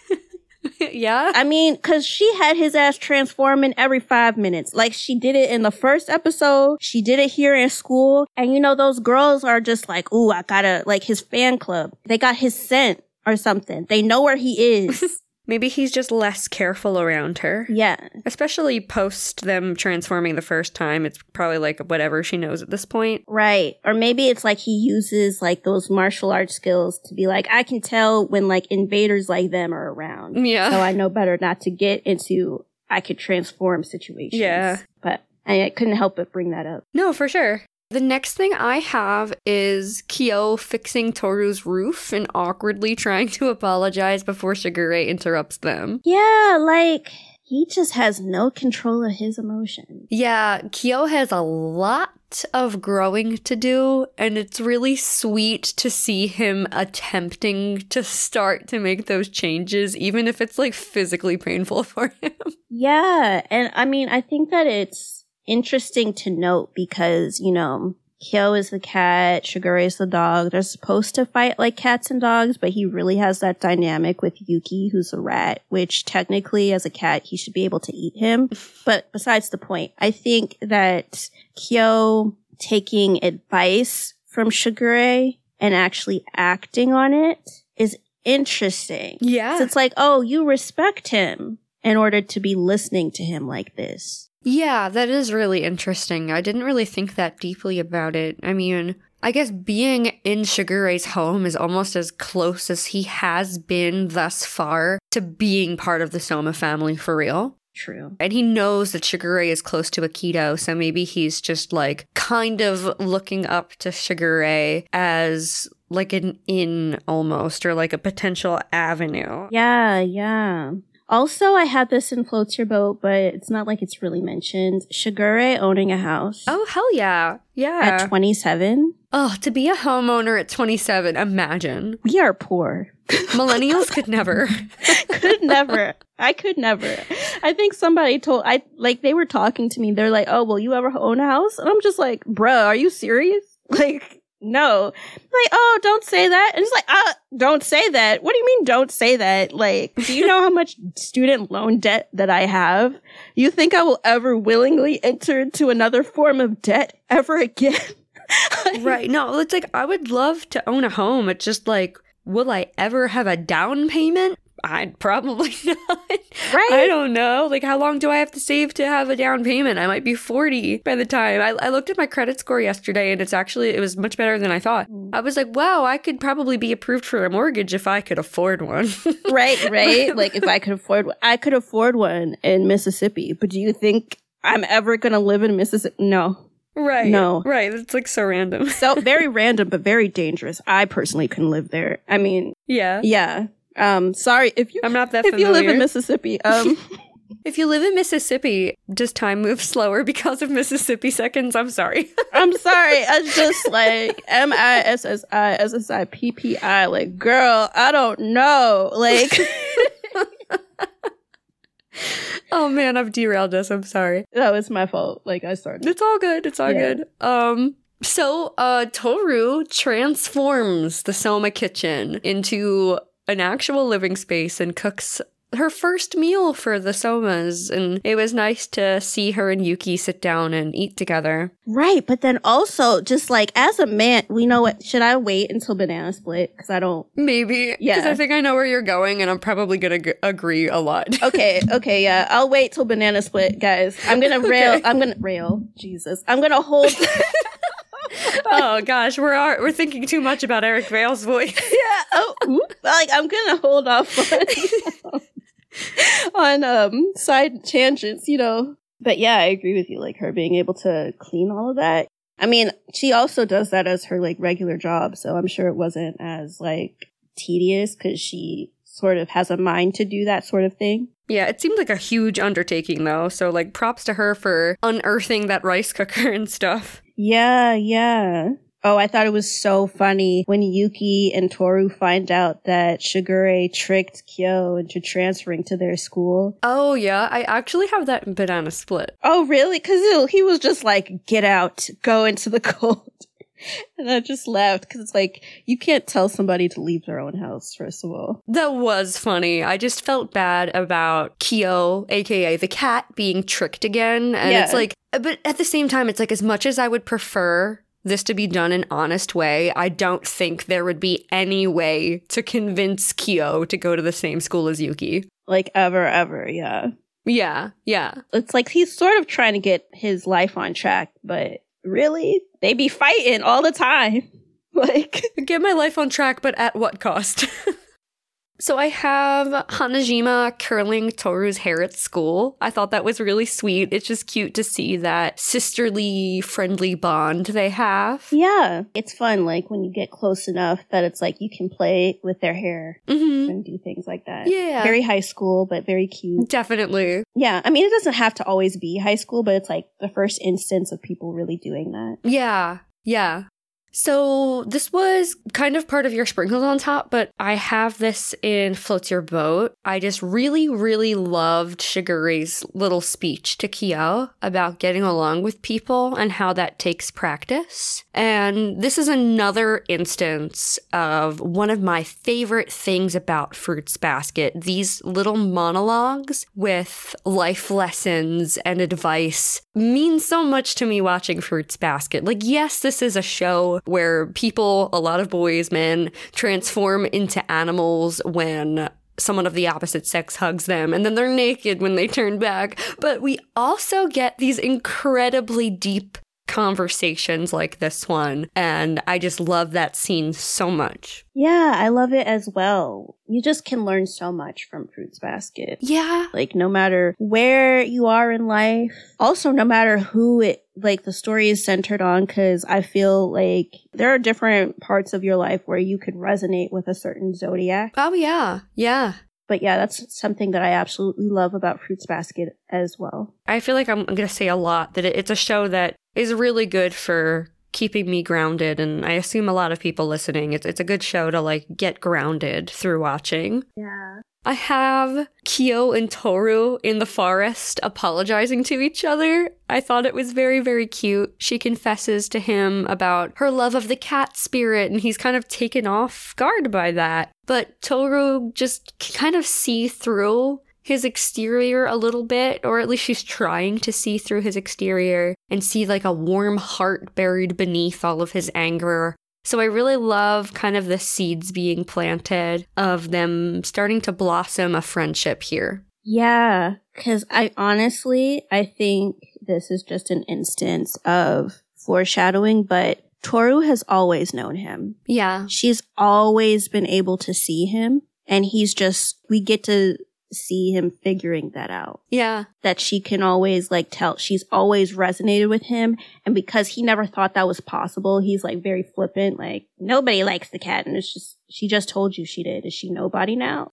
Yeah. I mean, because she had his ass transforming every five minutes. Like, she did it in the first episode. She did it here in school. And, you know, those girls are just like, ooh, I gotta, like, his fan club. They got his scent or something. They know where he is. Maybe he's just less careful around her. Yeah. Especially post them transforming the first time. It's probably like whatever she knows at this point. Right. Or maybe it's like he uses like those martial arts skills to be like, I can tell when like invaders like them are around. Yeah. So I know better not to get into I could transform situations. Yeah. But I, I couldn't help but bring that up. No, for sure. The next thing I have is Kyo fixing Toru's roof and awkwardly trying to apologize before Shigure interrupts them. Yeah, like he just has no control of his emotions. Yeah, Kyo has a lot of growing to do, and it's really sweet to see him attempting to start to make those changes, even if it's like physically painful for him. Yeah, and I mean, I think that it's interesting to note because, you know, Kyo is the cat, Shigure is the dog. They're supposed to fight like cats and dogs, but he really has that dynamic with Yuki, who's a rat, which technically as a cat, he should be able to eat him. But besides the point, I think that Kyo taking advice from Shigure and actually acting on it is interesting. Yeah. So it's like, oh, you respect him in order to be listening to him like this. Yeah, that is really interesting. I didn't really think that deeply about it. I mean, I guess being in Shigure's home is almost as close as he has been thus far to being part of the Soma family for real. True. And he knows that Shigure is close to Akito, so maybe he's just like kind of looking up to Shigure as like an in almost, or like a potential avenue. Yeah, yeah. Also, I had this in Floats Your Boat, but it's not like it's really mentioned. Shigure owning a house. Oh, hell yeah. Yeah. At twenty-seven. Oh, to be a homeowner at twenty-seven, imagine. We are poor. Millennials could never. Could never. I could never. I think somebody told, I like, they were talking to me. They're like, oh, will you ever own a house? And I'm just like, bruh, are you serious? Like, no. Like, oh, don't say that. And it's like, uh, don't say that. What do you mean don't say that? Like, do you know how much student loan debt that I have? You think I will ever willingly enter into another form of debt ever again? Right. No, it's like, I would love to own a home. It's just like, will I ever have a down payment? I'd probably not. Right? I don't know. Like, how long do I have to save to have a down payment? I might be forty by the time. I, I looked at my credit score yesterday, and it's actually, it was much better than I thought. I was like, wow, I could probably be approved for a mortgage if I could afford one. Right, right. Like, if I could afford one. I could afford one in Mississippi, but do you think I'm ever going to live in Mississippi? No. Right. No. Right. It's like so random. So, very random, but very dangerous. I personally couldn't live there. I mean, Yeah. yeah. Um, sorry if you I'm not that if familiar. you live in Mississippi. Um, If you live in Mississippi, does time move slower because of Mississippi seconds? I'm sorry. I'm sorry. I just like M I S S I S S I P P I. Like, girl, I don't know. Like, Oh man, I've derailed us. I'm sorry. that was my fault. Like, I started. It's all good. It's all Yeah. good. Um, so uh, Toru transforms the Soma kitchen into an actual living space and cooks her first meal for the Somas, and it was nice to see her and Yuki sit down and eat together. Right, but then also, just like, as a man, we know what, should I wait until Banana Split? Because I don't... Maybe. Yeah. Because I think I know where you're going, and I'm probably going to g- agree a lot. Okay, okay, yeah. I'll wait till Banana Split, guys. I'm gonna rail... Okay. I'm gonna... Rail. Jesus. I'm gonna hold... Oh, gosh, we're are, we're thinking too much about Eric Vale's voice. yeah. Oh, oop. Like, I'm gonna hold off on... on um side tangents, you know. But yeah, I agree with you, like her being able to clean all of that. I mean, she also does that as her like regular job, so I'm sure it wasn't as like tedious because she sort of has a mind to do that sort of thing. Yeah, it seemed like a huge undertaking though, so like props to her for unearthing that rice cooker and stuff. Yeah, yeah. Oh, I thought it was so funny when Yuki and Toru find out that Shigure tricked Kyo into transferring to their school. Oh, yeah. I actually have that in Banana Split. Oh, really? Because he was just like, get out, go into the cold. And I just laughed because it's like, you can't tell somebody to leave their own house, first of all. That was funny. I just felt bad about Kyo, aka the cat, being tricked again. And Yeah. it's like, but at the same time, it's like as much as I would prefer this to be done an honest way, I don't think there would be any way to convince Kyo to go to the same school as Yuki. Like, ever, ever, yeah. Yeah, yeah. It's like he's sort of trying to get his life on track, but really? They be fighting all the time. Like, Get my life on track, but at what cost? So I have Hanajima curling Toru's hair at school. I thought that was really sweet. It's just cute to see that sisterly, friendly bond they have. yeah, it's fun, like, when you get close enough that it's like you can play with their hair Mm-hmm. and do things like that. Yeah. Very high school, but very cute. Definitely. Yeah, I mean, it doesn't have to always be high school, but it's like the first instance of people really doing that. Yeah. Yeah. So this was kind of part of your sprinkles on top, but I have this in Floats Your Boat. I just really, really loved Shigure's little speech to Kyo about getting along with people and how that takes practice. And this is another instance of one of my favorite things about Fruits Basket, these little monologues with life lessons and advice mean so much to me watching Fruits Basket. Like, yes, this is a show where people, a lot of boys, men, transform into animals when someone of the opposite sex hugs them, and then they're naked when they turn back. But we also get these incredibly deep conversations like this one, and I just love that scene so much. Yeah, I love it as well. You just can learn so much from Fruits Basket. Yeah. Like, no matter where you are in life, also no matter who it, like, the story is centered on, because I feel like there are different parts of your life where you could resonate with a certain zodiac. Oh, yeah. Yeah. But yeah, that's something that I absolutely love about Fruits Basket as well. I feel like I'm going to say a lot that it- it's a show that is really good for keeping me grounded, and I assume a lot of people listening, it's it's a good show to like get grounded through watching. Yeah. I have Kyo and Toru in the forest apologizing to each other. I thought it was very, very cute. She confesses to him about her love of the cat spirit, and he's kind of taken off guard by that. But Toru just can kind of see through his exterior a little bit, or at least she's trying to see through his exterior and see like a warm heart buried beneath all of his anger. So I really love kind of the seeds being planted of them starting to blossom a friendship here. Yeah, because I honestly, I think this is just an instance of foreshadowing, but Toru has always known him. Yeah. She's always been able to see him, and he's just, we get to see him figuring that out. Yeah. That she can always like tell, she's always resonated with him, and because he never thought that was possible, he's like very flippant, like, nobody likes the cat, and it's just, she just told you she did. Is she nobody now?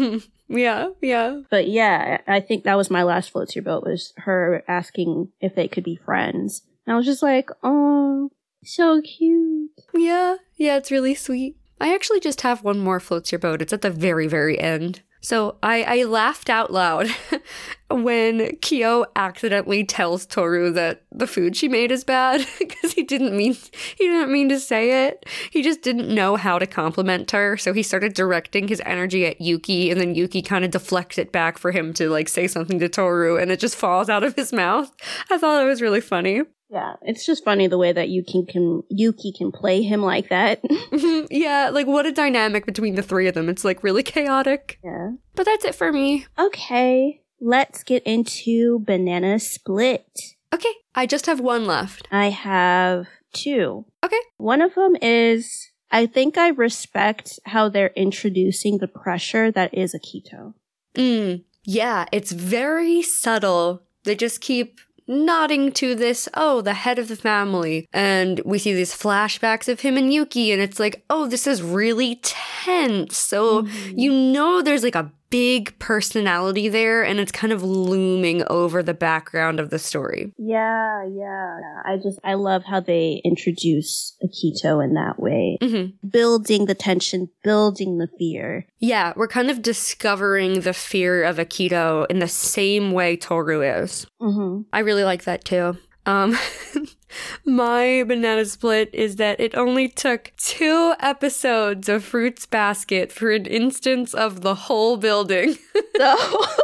Yeah, yeah. But yeah, I think that was my last Floats Your Boat, was her asking if they could be friends. And I was just like, oh, so cute. Yeah, yeah, it's really sweet. I actually just have one more Floats Your Boat. It's at the very, very end. So I, I laughed out loud when Kyo accidentally tells Toru that the food she made is bad because he didn't mean he didn't mean to say it. He just didn't know how to compliment her, so he started directing his energy at Yuki, and then Yuki kind of deflects it back for him to like say something to Toru, and it just falls out of his mouth. I thought it was really funny. Yeah, it's just funny the way that Yuki can Yuki can play him like that. Yeah, like what a dynamic between the three of them. It's like really chaotic. Yeah. But that's it for me. Okay, let's get into Banana Split. Okay, I just have one left. I have two. Okay. One of them is, I think I respect how they're introducing the pressure that is Akito. Mm, yeah, it's very subtle. They just keep nodding to this, oh, the head of the family. And we see these flashbacks of him and Yuki, and it's like, oh, this is really tense. So mm-hmm. you know there's like a big personality there, and it's kind of looming over the background of the story. Yeah, yeah. I just, I love how they introduce Akito in that way. Mm-hmm. Building the tension, building the fear. Yeah, we're kind of discovering the fear of Akito in the same way Toru is. Mm-hmm. I really like that too. Um, my banana split is that it only took two episodes of Fruits Basket for an instance of the whole building. Oh,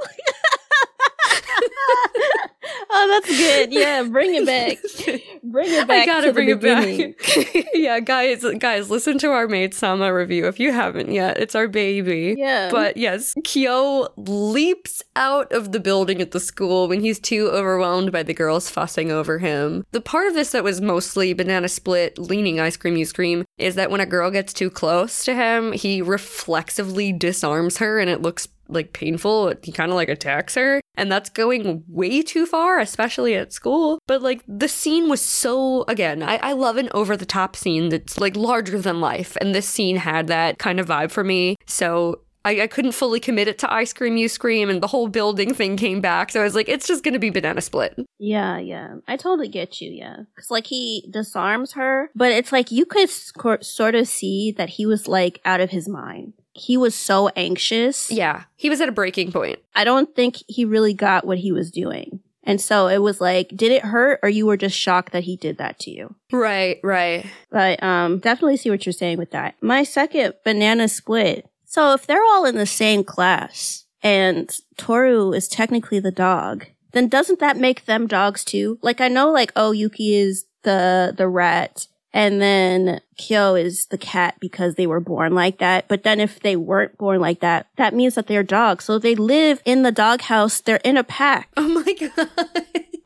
oh, that's good. Yeah, bring it back. Bring it back. I gotta to bring the it back. Yeah, guys, guys, listen to our Maid-sama review if you haven't yet. It's our baby. Yeah. But yes, Kyo leaps out of the building at the school when he's too overwhelmed by the girls fussing over him. The part of this that was mostly banana split, leaning ice cream, you scream, is that when a girl gets too close to him, he reflexively disarms her, and it looks like painful. He kind of like attacks her, and that's going way too far, especially at school. But like the scene was so, again, I, I love an over the top scene that's like larger than life, and this scene had that kind of vibe for me. So I, I couldn't fully commit it to Ice Cream You Scream, and the whole building thing came back. So I was like, it's just gonna be Banana Split. Yeah, yeah. I totally get you, yeah. Because, like, he disarms her, but it's like you could sc- sort of see that he was, like, out of his mind. He was so anxious. Yeah, he was at a breaking point. I don't think he really got what he was doing. And so it was like, did it hurt, or you were just shocked that he did that to you? Right, right. But um, definitely see what you're saying with that. My second banana split. So if they're all in the same class, and Toru is technically the dog, then doesn't that make them dogs too? Like, I know, like, oh, Yuki is the the rat, and then Kyo is the cat because they were born like that. But then if they weren't born like that, that means that they're dogs. So they live in the doghouse. They're in a pack. Oh my god.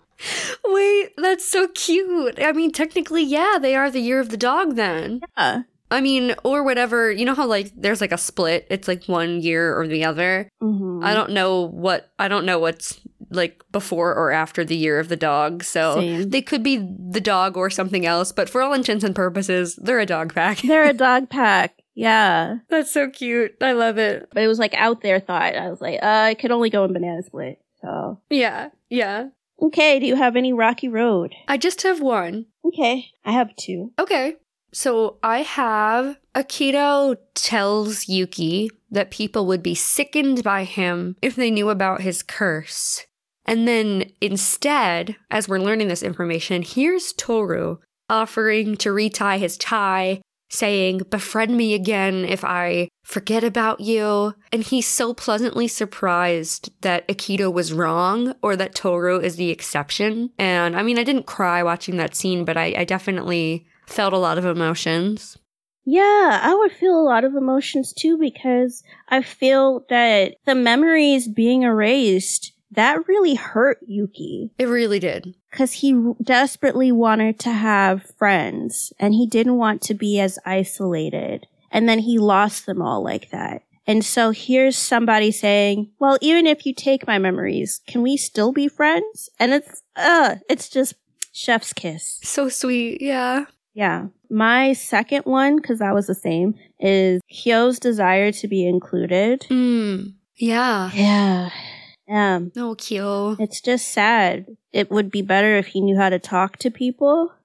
Wait, that's so cute. I mean, technically, yeah, they are the year of the dog then. Yeah. I mean, or whatever. You know how, like, there's, like, a split? It's, like, one year or the other. Mm-hmm. I don't know what, I don't know what's, like, before or after the year of the dog. So Same. They could be the dog or something else. But for all intents and purposes, they're a dog pack. They're a dog pack. Yeah. That's so cute. I love it. But it was, like, out there thought. I was like, uh, I could only go in banana split. So. Yeah. Yeah. Okay. Do you have any Rocky Road? I just have one. Okay. I have two. Okay. So I have Akito tells Yuki that people would be sickened by him if they knew about his curse. And then instead, as we're learning this information, here's Toru offering to retie his tie, saying, befriend me again if I forget about you. And he's so pleasantly surprised that Akito was wrong, or that Toru is the exception. And I mean, I didn't cry watching that scene, but I, I definitely felt a lot of emotions. Yeah, I would feel a lot of emotions too, because I feel that the memories being erased, that really hurt Yuki. It really did. Because he desperately wanted to have friends, and he didn't want to be as isolated. And then he lost them all like that. And so here's somebody saying, well, even if you take my memories, can we still be friends? And it's, uh, it's just chef's kiss. So sweet, yeah. Yeah. My second one, because that was the same, is Kyo's desire to be included. Mm, yeah. Yeah. Um, No, Kyo. It's just sad. It would be better if he knew how to talk to people.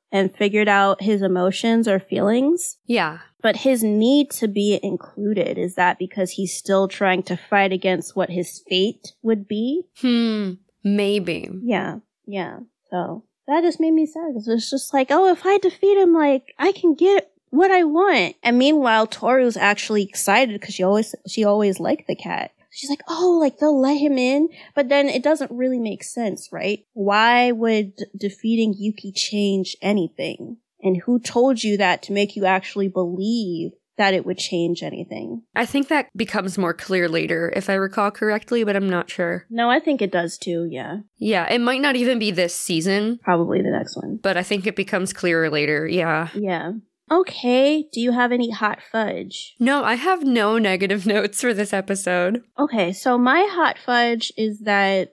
and figured out his emotions or feelings. Yeah. But his need to be included, is that because he's still trying to fight against what his fate would be? Hmm. Maybe. Yeah. Yeah. So that just made me sad because it's just like, oh, if I defeat him, like, I can get what I want. And meanwhile, Toru's actually excited because she always, she always liked the cat. She's like, oh, like, they'll let him in? But then it doesn't really make sense, right? Why would defeating Yuki change anything? And who told you that to make you actually believe that it would change anything? I think that becomes more clear later, if I recall correctly, but I'm not sure. No, I think it does too, yeah. Yeah, it might not even be this season, Probably the next one. but I think it becomes clearer later, yeah. Yeah. Okay, do you have any hot fudge? No, I have no negative notes for this episode. Okay, so my hot fudge is that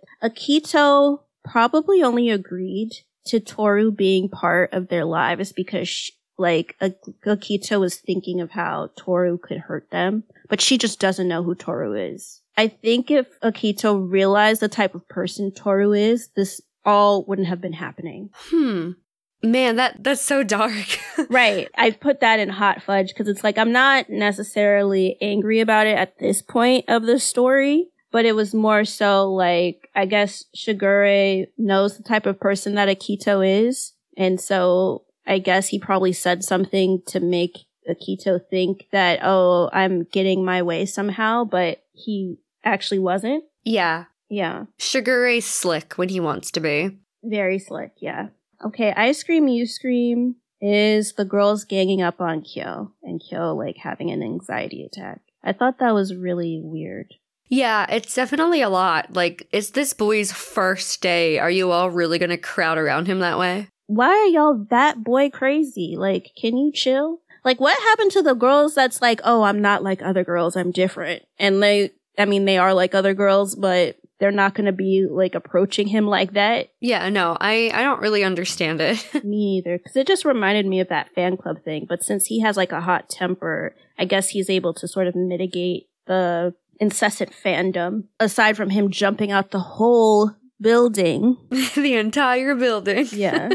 Akito probably only agreed to Toru being part of their lives because, she, like, Ak- Akito was thinking of how Toru could hurt them, but she just doesn't know who Toru is. I think if Akito realized the type of person Toru is, this all wouldn't have been happening. Hmm. Man, that that's so dark. Right. I put that in hot fudge because it's like I'm not necessarily angry about it at this point of the story, but it was more so like, I guess Shigure knows the type of person that Akito is. And so I guess he probably said something to make Akito think that, oh, I'm getting my way somehow, but he actually wasn't. Yeah. Yeah. Shigure's slick when he wants to be. Very slick, yeah. Okay, I Scream, You Scream is the girls ganging up on Kyo, and Kyo, like, having an anxiety attack. I thought that was really weird. Yeah, it's definitely a lot. Like, it's this boy's first day. Are you all really gonna crowd around him that way? Why are y'all that boy crazy? Like, can you chill? Like, what happened to the girls that's like, oh, I'm not like other girls, I'm different. And they, I mean, they are like other girls, but they're not going to be, like, approaching him like that. Yeah, no, I, I don't really understand it. Me either, because it just reminded me of that fan club thing. But since he has, like, a hot temper, I guess he's able to sort of mitigate the incessant fandom, aside from him jumping out the whole building. The entire building. Yeah.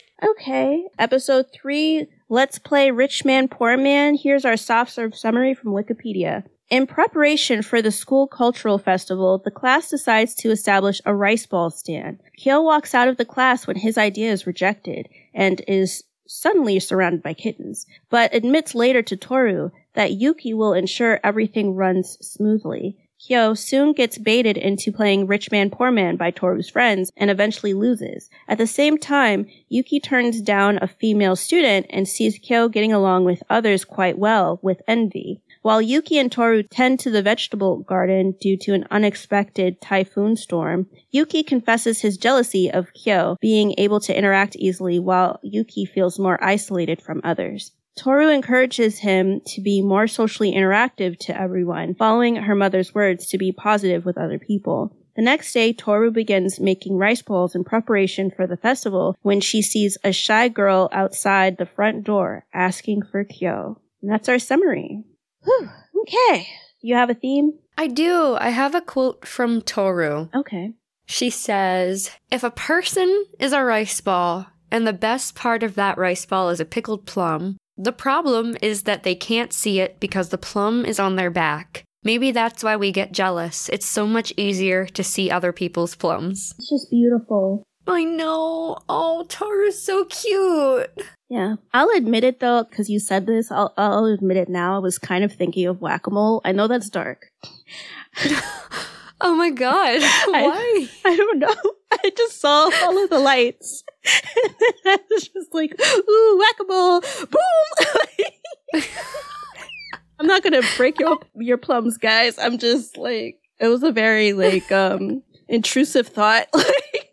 Okay. Episode three, Let's Play Rich Man, Poor Man. Here's our soft serve summary from Wikipedia. In preparation for the school cultural festival, the class decides to establish a rice ball stand. Kyo walks out of the class when his idea is rejected and is suddenly surrounded by kittens, but admits later to Toru that Yuki will ensure everything runs smoothly. Kyo soon gets baited into playing Rich Man, Poor Man by Toru's friends and eventually loses. At the same time, Yuki turns down a female student and sees Kyo getting along with others quite well with envy. While Yuki and Toru tend to the vegetable garden due to an unexpected typhoon storm, Yuki confesses his jealousy of Kyo being able to interact easily while Yuki feels more isolated from others. Toru encourages him to be more socially interactive to everyone, following her mother's words to be positive with other people. The next day, Toru begins making rice balls in preparation for the festival when she sees a shy girl outside the front door asking for Kyo. And that's our summary. Whew, okay. You have a theme? I do. I have a quote from Toru. Okay. She says, "If a person is a rice ball, and the best part of that rice ball is a pickled plum, the problem is that they can't see it because the plum is on their back. Maybe that's why we get jealous. It's so much easier to see other people's plums." It's just beautiful. I know. Oh, Toru's so cute. Yeah. I'll admit it, though, because you said this. I'll, I'll admit it now. I was kind of thinking of Whack-A-Mole. I know that's dark. Oh my god. Why? I, I don't know. I just saw all of the lights. And then I was just like, ooh, Whack-A-Mole. Boom. I'm not going to break your, your plums, guys. I'm just like, it was a very, like, um, intrusive thought. Like,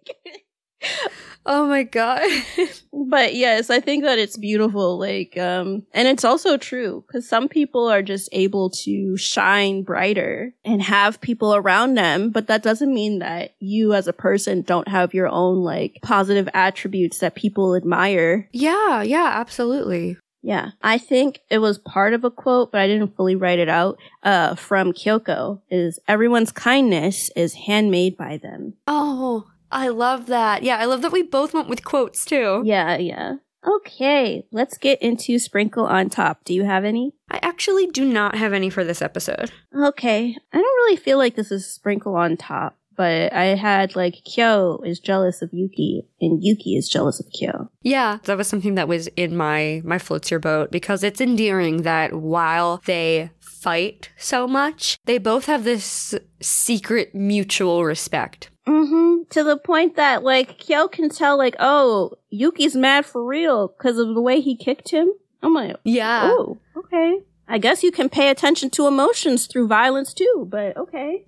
oh my god. But yes, I think that it's beautiful, like, um, and it's also true, because some people are just able to shine brighter and have people around them, but that doesn't mean that you as a person don't have your own, like, positive attributes that people admire. Yeah, yeah, absolutely. Yeah, I think it was part of a quote, but I didn't fully write it out, uh, from Kyoko, is everyone's kindness is handmade by them. Oh, I love that. Yeah, I love that we both went with quotes, too. Yeah, yeah. Okay, let's get into Sprinkle on Top. Do you have any? I actually do not have any for this episode. Okay, I don't really feel like this is Sprinkle on Top, but I had like Kyo is jealous of Yuki and Yuki is jealous of Kyo. Yeah, that was something that was in my my floats your boat because it's endearing that while they fight so much, they both have this secret mutual respect. Mm-hmm. To the point that, like, Kyo can tell, like, oh, Yuki's mad for real because of the way he kicked him. I'm like, yeah. Oh, okay. I guess you can pay attention to emotions through violence, too, but okay.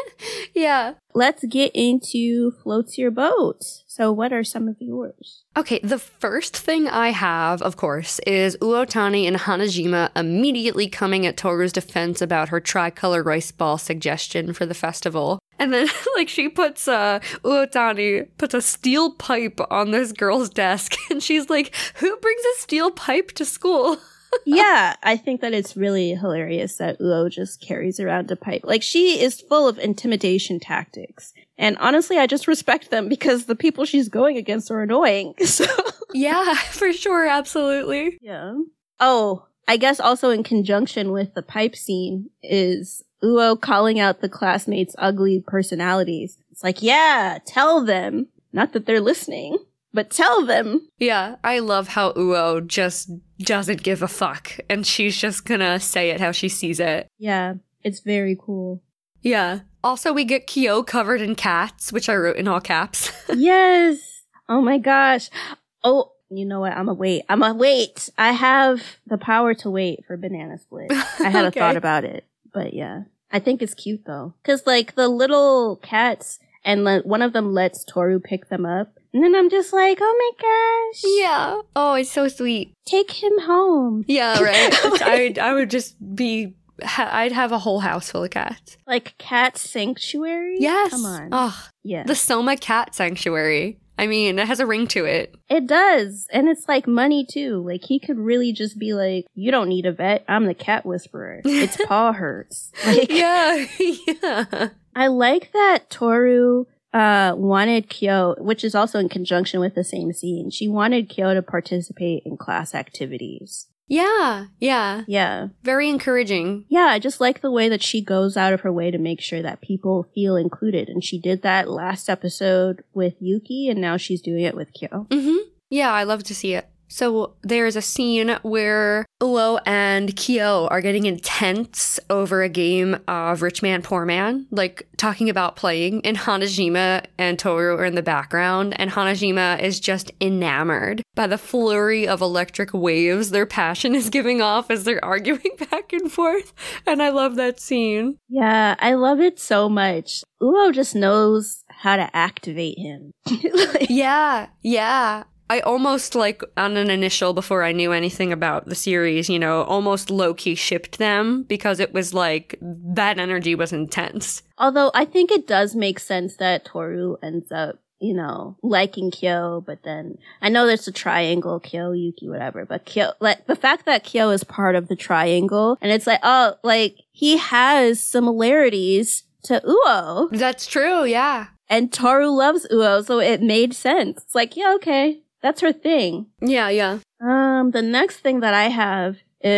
Yeah. Let's get into Floats Your Boat. So what are some of yours? Okay, the first thing I have, of course, is Uotani and Hanajima immediately coming at Toru's defense about her tricolor rice ball suggestion for the festival. And then, like, she puts, uh, Uotani puts a steel pipe on this girl's desk, and she's like, who brings a steel pipe to school? Yeah, I think that it's really hilarious that Uo just carries around a pipe. Like, she is full of intimidation tactics. And honestly, I just respect them because the people she's going against are annoying. So yeah, for sure, absolutely. Yeah. Oh, I guess also in conjunction with the pipe scene is Uo calling out the classmates' ugly personalities. It's like, yeah, tell them. Not that they're listening, but tell them. Yeah, I love how Uo just doesn't give a fuck, and she's just gonna say it how she sees it. Yeah, it's very cool. Yeah. Also, we get Kyo covered in cats, which I wrote in all caps. Yes! Oh my gosh. Oh, you know what? I'm a wait. I'm a wait. I have the power to wait for Banana Split. I had Okay. a thought about it, but yeah. I think it's cute though. Cause like the little cats, and le- one of them lets Toru pick them up. And then I'm just like, oh my gosh. Yeah. Oh, it's so sweet. Take him home. Yeah, right. I I would just be. Ha- I'd have a whole house full of cats. Like Cat Sanctuary? Yes. Come on. Oh, Yeah. the Soma Cat Sanctuary. I mean, it has a ring to it. It does. And it's like money too. Like he could really just be like, you don't need a vet. I'm the cat whisperer. Its paw hurts. Like, Yeah. Yeah. I like that Toru uh, wanted Kyo, which is also in conjunction with the same scene. She wanted Kyo to participate in class activities. Yeah. Yeah. Yeah. Very encouraging. Yeah, I just like the way that she goes out of her way to make sure that people feel included. And she did that last episode with Yuki, and now she's doing it with Kyo. Mm-hmm. Yeah, I love to see it. So there's a scene where Uo and Kyo are getting intense over a game of Rich Man, Poor Man, like talking about playing, and Hanajima and Toru are in the background, and Hanajima is just enamored by the flurry of electric waves their passion is giving off as they're arguing back and forth, and I love that scene. Yeah, I love it so much. Uo just knows how to activate him. Like, Yeah, yeah. I almost, like, on an initial, before I knew anything about the series, you know, almost low-key shipped them because it was like, that energy was intense. although I think it does make sense that Toru ends up, you know, liking Kyo, but then I know there's a triangle, Kyo, Yuki, whatever, but Kyo, like, the fact that Kyo is part of the triangle, and it's like, oh, like, he has similarities to Uo, That's true, yeah. and Toru loves Uo, so it made sense. It's like, yeah, okay, that's her thing. Yeah, yeah. Um, the next thing that I have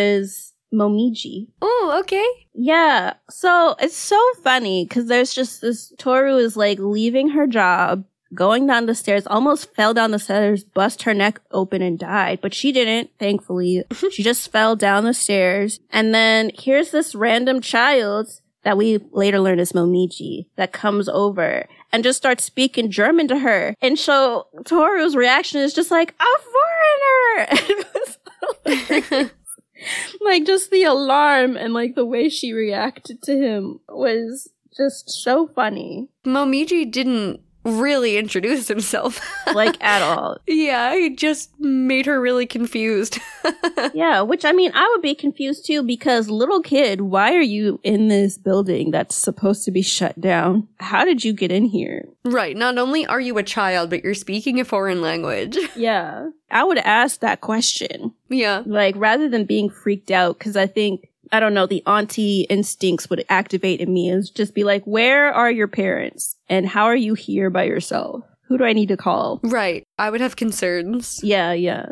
is Momiji. Oh, okay. Yeah, so it's so funny because there's just this, Toru is like leaving her job, going down the stairs, almost fell down the stairs, bust her neck open and died, but she didn't, thankfully. She just fell down the stairs. And then here's this random child that we later learn is Momiji that comes over and just starts speaking German to her. And so Toru's reaction is just like, a foreigner! It was hilarious. Like, just the alarm and, like, the way she reacted to him was just so funny. Momiji didn't really introduce himself. Like, at all. Yeah, he just made her really confused. Yeah, which, I mean, I would be confused, too, because, little kid, why are you in this building that's supposed to be shut down? How did you get in here? Right, not only are you a child, but you're speaking a foreign language. Yeah. I would ask that question. Yeah. Like, rather than being freaked out, because I think, I don't know, the auntie instincts would activate in me is just be like, where are your parents? And how are you here by yourself? Who do I need to call? Right. I would have concerns. Yeah, yeah.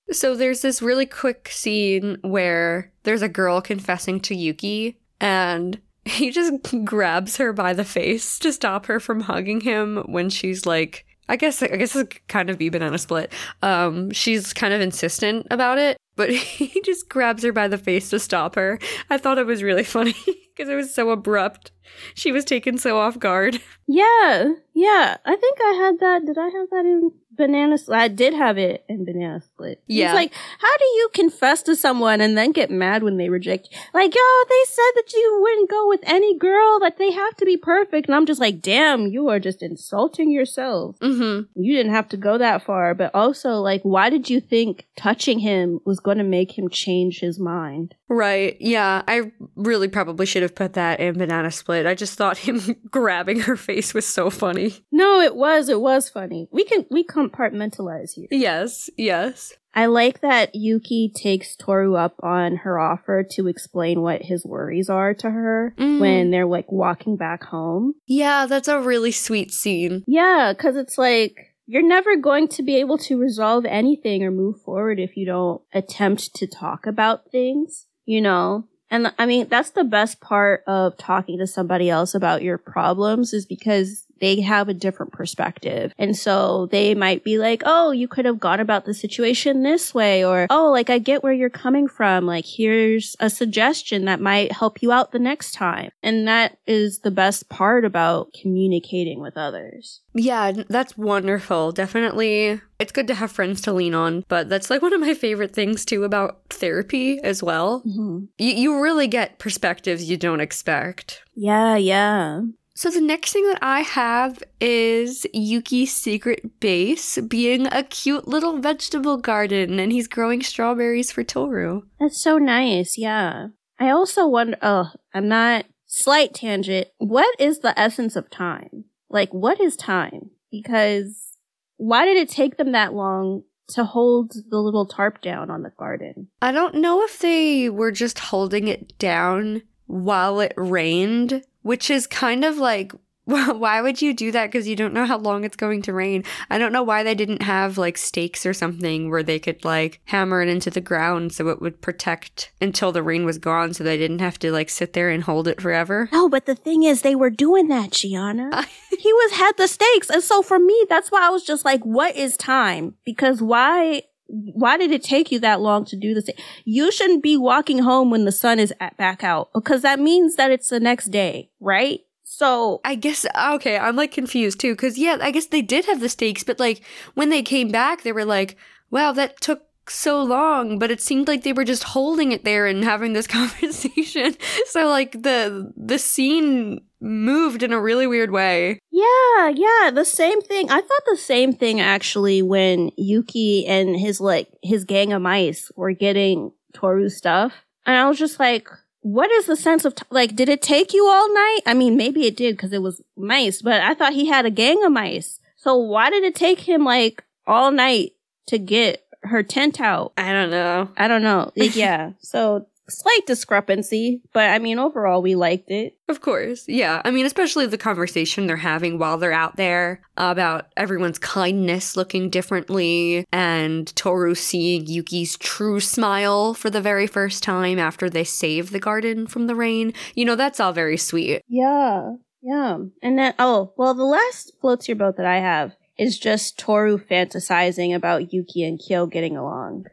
So there's this really quick scene where there's a girl confessing to Yuki, and he just grabs her by the face to stop her from hugging him when she's like, I guess I guess it's kind of be Banana Split. Um, she's kind of insistent about it, but he just grabs her by the face to stop her. I thought it was really funny because it was so abrupt. She was taken so off guard. Yeah, yeah. I think I had that. Did I have that in Banana Split? I did have it in Banana Split. Yeah. It's like, how do you confess to someone and then get mad when they reject you? Like, yo, they said that you wouldn't go with any girl, that they have to be perfect. And I'm just like, damn, you are just insulting yourself. Mm-hmm. You didn't have to go that far. But also, like, why did you think touching him was going to make him change his mind? Right. Yeah. I really probably should have put that in Banana Split. I just thought him grabbing her face was so funny. No, it was. It was funny. We can, we compartmentalize here. Yes. Yes. I like that Yuki takes Toru up on her offer to explain what his worries are to her Mm. when they're like walking back home. Yeah, that's a really sweet scene. Yeah, because it's like, you're never going to be able to resolve anything or move forward if you don't attempt to talk about things, you know? And I mean, that's the best part of talking to somebody else about your problems, is because they have a different perspective. And so they might be like, oh, you could have gone about the situation this way, or, oh, like, I get where you're coming from. Like, here's a suggestion that might help you out the next time. And that is the best part about communicating with others. Yeah, that's wonderful. Definitely. It's good to have friends to lean on, but that's like one of my favorite things too about therapy as well. Mm-hmm. You, you really get perspectives you don't expect. Yeah, yeah. So the next thing that I have is Yuki's secret base being a cute little vegetable garden, and he's growing strawberries for Toru. That's so nice, yeah. I also wonder, oh, I'm not, slight tangent, what is the essence of time? Like, what is time? Because why did it take them that long to hold the little tarp down on the garden? I don't know if they were just holding it down while it rained, which is kind of like, why would you do that? Because you don't know how long it's going to rain. I don't know why they didn't have like stakes or something where they could like hammer it into the ground so it would protect until the rain was gone, so they didn't have to like sit there and hold it forever. No, but the thing is, they were doing that, Gianna. He was had the stakes. And so for me, that's why I was just like, what is time? Because why... Why did it take you that long to do this? You shouldn't be walking home when the sun is at back out, because that means that it's the next day, right? So I guess, okay, I'm like confused too, because yeah, I guess they did have the stakes, but like when they came back, they were like, wow, that took so long, but it seemed like they were just holding it there and having this conversation. So like the the scene moved in a really weird way. yeah, yeah, the same thing. I thought the same thing actually when Yuki and his like his gang of mice were getting Toru's stuff, and I was just like, what is the sense of t- like? Did it take you all night? I mean, maybe it did because it was mice, but I thought he had a gang of mice. So why did it take him like all night to get her tent out? I don't know. I don't know. Yeah. So slight discrepancy, but I mean, overall, we liked it. Of course. Yeah. I mean, especially the conversation they're having while they're out there about everyone's kindness looking differently and Toru seeing Yuki's true smile for the very first time after they save the garden from the rain. You know, that's all very sweet. Yeah. Yeah. And then, oh, well, the last floats your boat that I have is just Toru fantasizing about Yuki and Kyo getting along.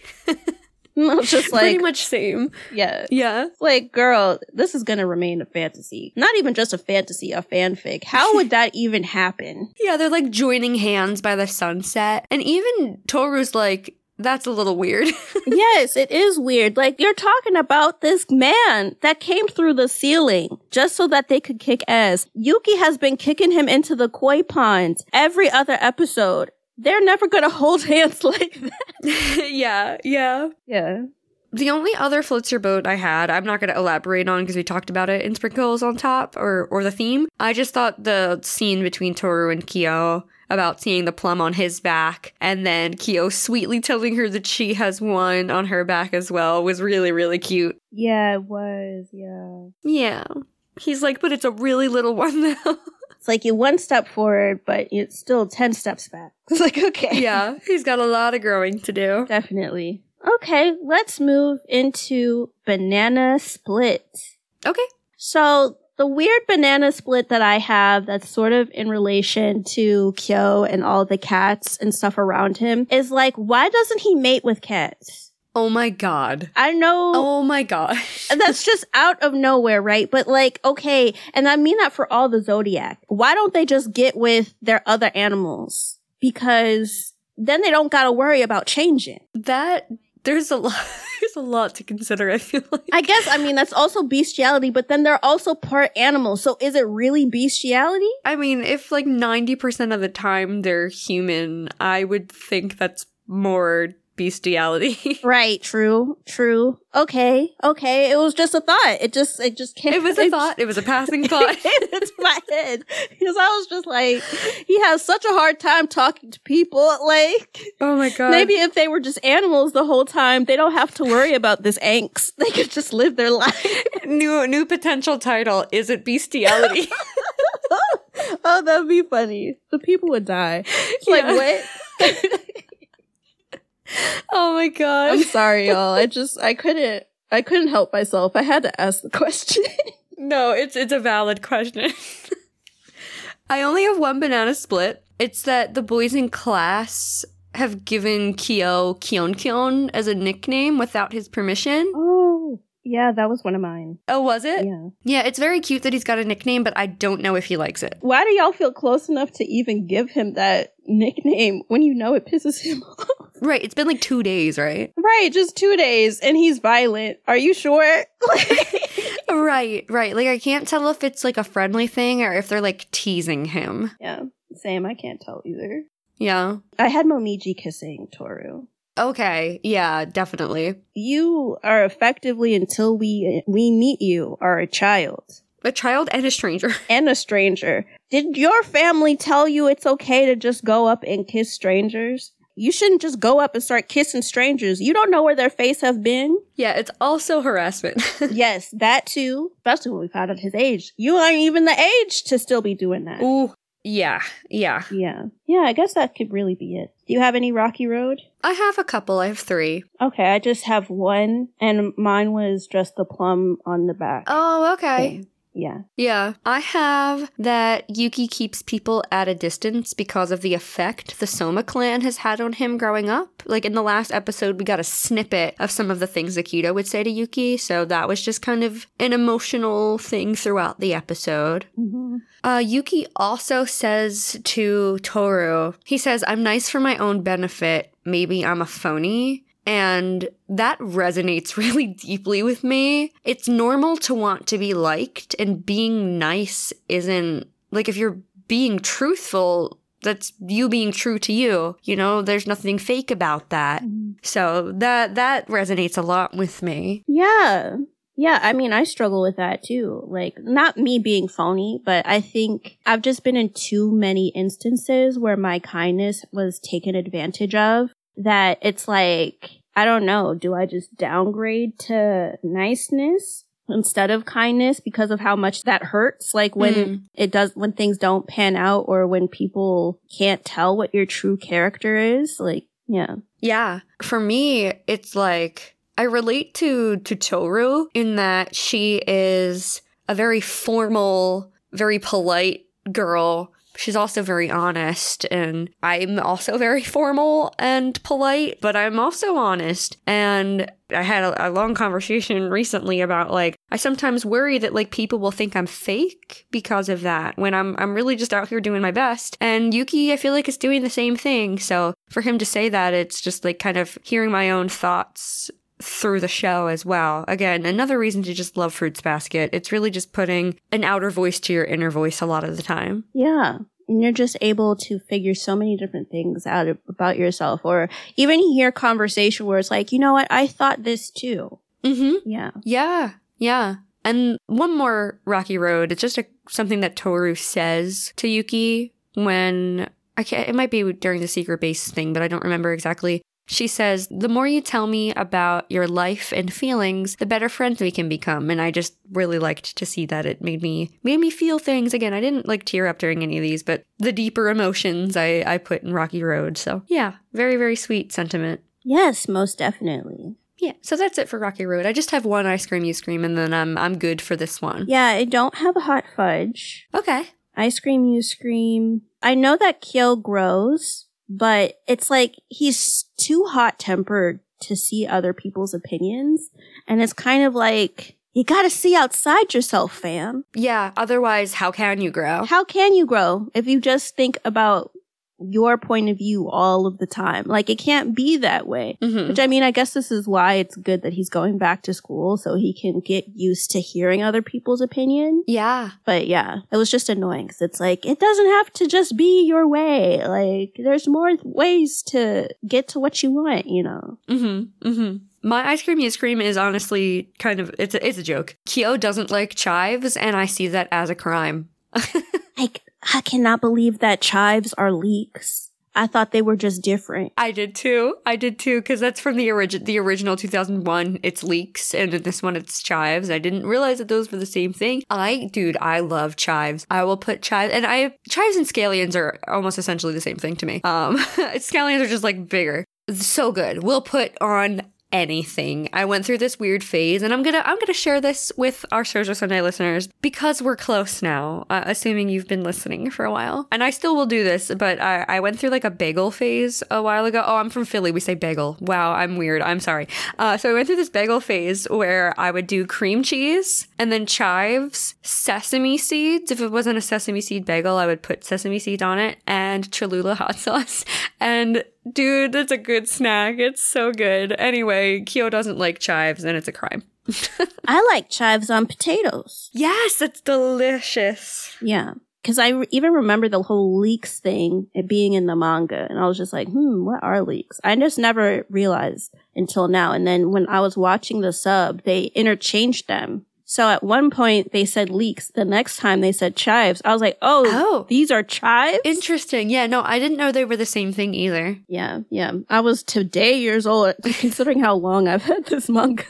It's just like, Pretty much same. yeah. Yeah. Like, girl, this is gonna remain a fantasy. Not even just a fantasy, a fanfic. How would that even happen? Yeah, they're like joining hands by the sunset. And even Toru's like, that's a little weird. Yes, it is weird. Like, you're talking about this man that came through the ceiling just so that they could kick ass. Yuki has been kicking him into the koi pond every other episode. They're never gonna hold hands like that. yeah, yeah. Yeah. The only other floats your boat I had, I'm not going to elaborate on because we talked about it in Sprinkles on Top or, or the theme. I just thought the scene between Toru and Kyo about seeing the plum on his back and then Kyo sweetly telling her that she has one on her back as well was really, really cute. Yeah, it was. Yeah. Yeah. He's like, but it's a really little one though. It's like you one step forward, but it's still ten steps back. It's like, okay. Yeah, he's got a lot of growing to do. Definitely. Okay, let's move into Banana Split. Okay. So the weird banana split that I have that's sort of in relation to Kyo and all the cats and stuff around him is like, why doesn't he mate with cats? Oh my god. I know. Oh my gosh. And that's just out of nowhere, right? But like, okay, and I mean that for all the Zodiac. Why don't they just get with their other animals? Because then they don't gotta worry about changing. That, there's a lot, there's a lot to consider, I feel like. I guess, I mean, that's also bestiality, but then they're also part animal. So is it really bestiality? I mean, if like ninety percent of the time they're human, I would think that's more bestiality. Right, true, true. Okay, okay. It was just a thought. It just, it just came. It was a thought. It was a passing thought. into my head. Because I was just like, he has such a hard time talking to people. Like, oh my god. maybe if they were just animals the whole time, they don't have to worry about this angst. They could just live their life. New, new potential title. Is it bestiality? Oh, that'd be funny. The people would die. It's like, Yeah. what? Oh my god. I'm sorry, y'all. I just, I couldn't, I couldn't help myself. I had to ask the question. No, it's it's a valid question. I only have one banana split. It's that the boys in class have given Kyo Kyon Kyon as a nickname without his permission. Oh, yeah, that was one of mine. Oh, was it? Yeah. Yeah, it's very cute that he's got a nickname, but I don't know if he likes it. Why do y'all feel close enough to even give him that nickname when you know it pisses him off? Right, it's been like two days, right? Right, just two days, and he's violent. Are you sure? Right, right. Like, I can't tell if it's like a friendly thing or if they're like teasing him. Yeah, same. I can't tell either. Yeah. I had Momiji kissing Toru. Okay, yeah, definitely. You are effectively, until we we meet you, are a child. A child and a stranger. And a stranger. Did your family tell you it's okay to just go up and kiss strangers? You shouldn't just go up and start kissing strangers. You don't know where their face have been. Yeah, it's also harassment. Yes, that too. Especially when we found out his age. You aren't even the age to still be doing that. Ooh, yeah, yeah. Yeah. Yeah, I guess that could really be it. Do you have any Rocky Road? I have a couple. I have three. Okay, I just have one, and mine was just the plum on the back. Oh, okay. thing. Yeah. Yeah. I have that Yuki keeps people at a distance because of the effect the Soma clan has had on him growing up. Like in the last episode, we got a snippet of some of the things Akito would say to Yuki, so that was just kind of an emotional thing throughout the episode. Mm-hmm. Uh, Yuki also says to Toru, he says, "I'm nice for my own benefit. Maybe I'm a phony." And that resonates really deeply with me. It's normal to want to be liked, and being nice isn't, like, if you're being truthful, that's you being true to you. You know, there's nothing fake about that. Mm-hmm. So that that resonates a lot with me. Yeah. Yeah, I mean, I struggle with that too. Like, not me being phony, but I think I've just been in too many instances where my kindness was taken advantage of. That it's like, I don't know, do I just downgrade to niceness instead of kindness because of how much that hurts? Like when Mm. it does, when things don't pan out, or when people can't tell what your true character is. Like, yeah. Yeah. For me, it's like, I relate to, to Toru in that she is a very formal, very polite girl. She's also very honest, and I'm also very formal and polite, but I'm also honest. And I had a, a long conversation recently about, like, I sometimes worry that, like, people will think I'm fake because of that, when I'm I'm really just out here doing my best. And Yuki, I feel like, is doing the same thing. So for him to say that, it's just, like, kind of hearing my own thoughts through the show as well. Again, another reason to just love Fruits Basket. It's really just putting an outer voice to your inner voice a lot of the time. Yeah. And you're just able to figure so many different things out of, about yourself, or even hear conversation where it's like, you know what, I thought this too. Mm-hmm. Yeah. Yeah. Yeah. And one more Rocky Road. It's just a, something that Toru says to Yuki when, I can't, it might be during the secret base thing, but I don't remember exactly. She says, the more you tell me about your life and feelings, the better friends we can become. And I just really liked to see that. It made me made me feel things. Again, I didn't like tear up during any of these, but the deeper emotions I, I put in Rocky Road. So yeah, very, very sweet sentiment. Yes, most definitely. Yeah, so that's it for Rocky Road. I just have one Ice Cream You Scream, and then I'm I'm good for this one. Yeah, I don't have a hot fudge. Okay. Ice Cream You Scream. I know that Kyo grows, but it's like he's too hot-tempered to see other people's opinions. And it's kind of like, you gotta see outside yourself, fam. Yeah, otherwise, how can you grow? How can you grow if you just think about your point of view all of the time? Like, it can't be that way. Mm-hmm. Which, I mean, I guess this is why it's good that he's going back to school, so he can get used to hearing other people's opinion. Yeah. But yeah, it was just annoying because it's like, it doesn't have to just be your way. Like, there's more ways to get to what you want, you know? Mm-hmm. Mm-hmm. My Ice Cream You Scream is honestly kind of, it's a, it's a joke. Kyo doesn't like chives, and I see that as a crime. Like, I cannot believe that chives are leeks. I thought they were just different. I did too. I did too, because that's from the, origi- the original two thousand one. It's leeks, and in this one it's chives. I didn't realize that those were the same thing. I, dude, I love chives. I will put chives, and I chives and scallions are almost essentially the same thing to me. Um, scallions are just like bigger. So good. We'll put on anything. I went through this weird phase, and I'm gonna I'm gonna share this with our Shoujo Sunday listeners because we're close now, uh, assuming you've been listening for a while. And I still will do this, but I, I went through like a bagel phase a while ago. Oh, I'm from Philly. We say bagel. Wow, I'm weird. I'm sorry. Uh, so I went through this bagel phase where I would do cream cheese and then chives, sesame seeds. If it wasn't a sesame seed bagel, I would put sesame seeds on it, and Cholula hot sauce. And dude, that's a good snack. It's so good. Anyway, Kyo doesn't like chives, and it's a crime. I like chives on potatoes. Yes, it's delicious. Yeah. Because I re- even remember the whole leeks thing, it being in the manga. And I was just like, hmm, what are leeks? I just never realized until now. And then when I was watching the sub, they interchanged them. So at one point they said leeks. The next time they said chives. I was like, oh, Oh. these are chives? Interesting. Yeah, no, I didn't know they were the same thing either. Yeah, yeah. I was today years old, considering how long I've had this manga,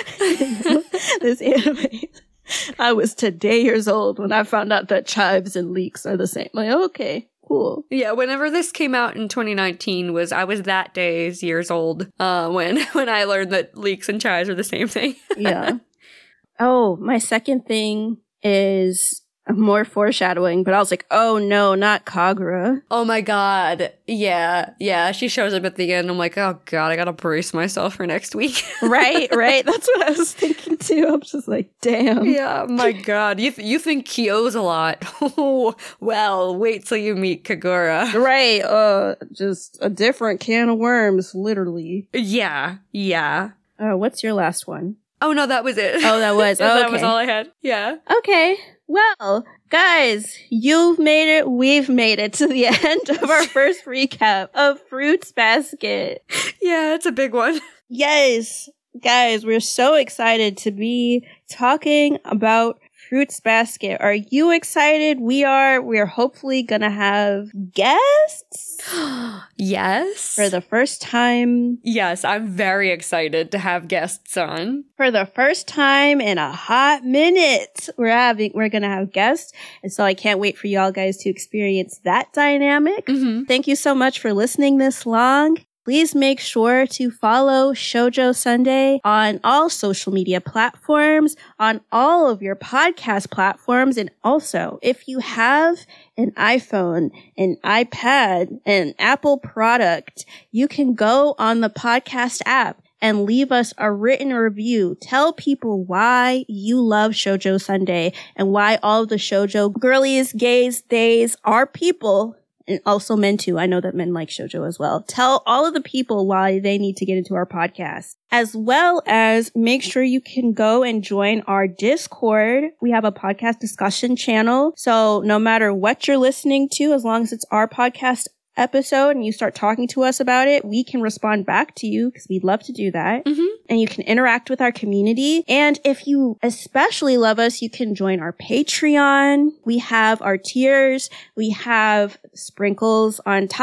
this anime. I was today years old when I found out that chives and leeks are the same. Like, okay, cool. Yeah, whenever this came out in twenty nineteen, was I was that days years old uh, when when I learned that leeks and chives are the same thing. Yeah. Oh, my second thing is more foreshadowing, but I was like, oh no, not Kagura. Oh my god. Yeah, yeah. She shows up at the end. I'm like, oh god, I gotta brace myself for next week. Right, right. That's what I was thinking too. I'm just like, damn. Yeah, my god. You th- you think Kyo's a lot. Well, wait till you meet Kagura. Right. Uh, just a different can of worms, literally. Yeah, yeah. Oh, what's your last one? Oh no, that was it. Oh, that was. Oh, That okay. was all I had. Yeah. Okay. Well, guys, you've made it. We've made it to the end of our first recap of Fruits Basket. Yeah, it's a big one. Yes, guys, we're so excited to be talking about Fruits Basket. Are you excited? We are. We're hopefully gonna have guests Yes. for the first time. Yes, I'm very excited to have guests on. For the first time in a hot minute, we're having, we're gonna have guests. And so I can't wait for y'all guys to experience that dynamic. Mm-hmm. Thank you so much for listening this long. Please make sure to follow Shoujo Sunday on all social media platforms, on all of your podcast platforms. And also, if you have an iPhone, an iPad, an Apple product, you can go on the podcast app and leave us a written review. Tell people why you love Shoujo Sunday and why all of the shoujo girlies, gays, theys are people. And also men too. I know that men like shoujo as well. Tell all of the people why they need to get into our podcast. As well as make sure you can go and join our Discord. We have a podcast discussion channel. So no matter what you're listening to, as long as it's our podcast episode and you start talking to us about it, we can respond back to you because we'd love to do that. Mm-hmm. And you can interact with our community. And if you especially love us, you can join our Patreon. We have our tiers. We have sprinkles on top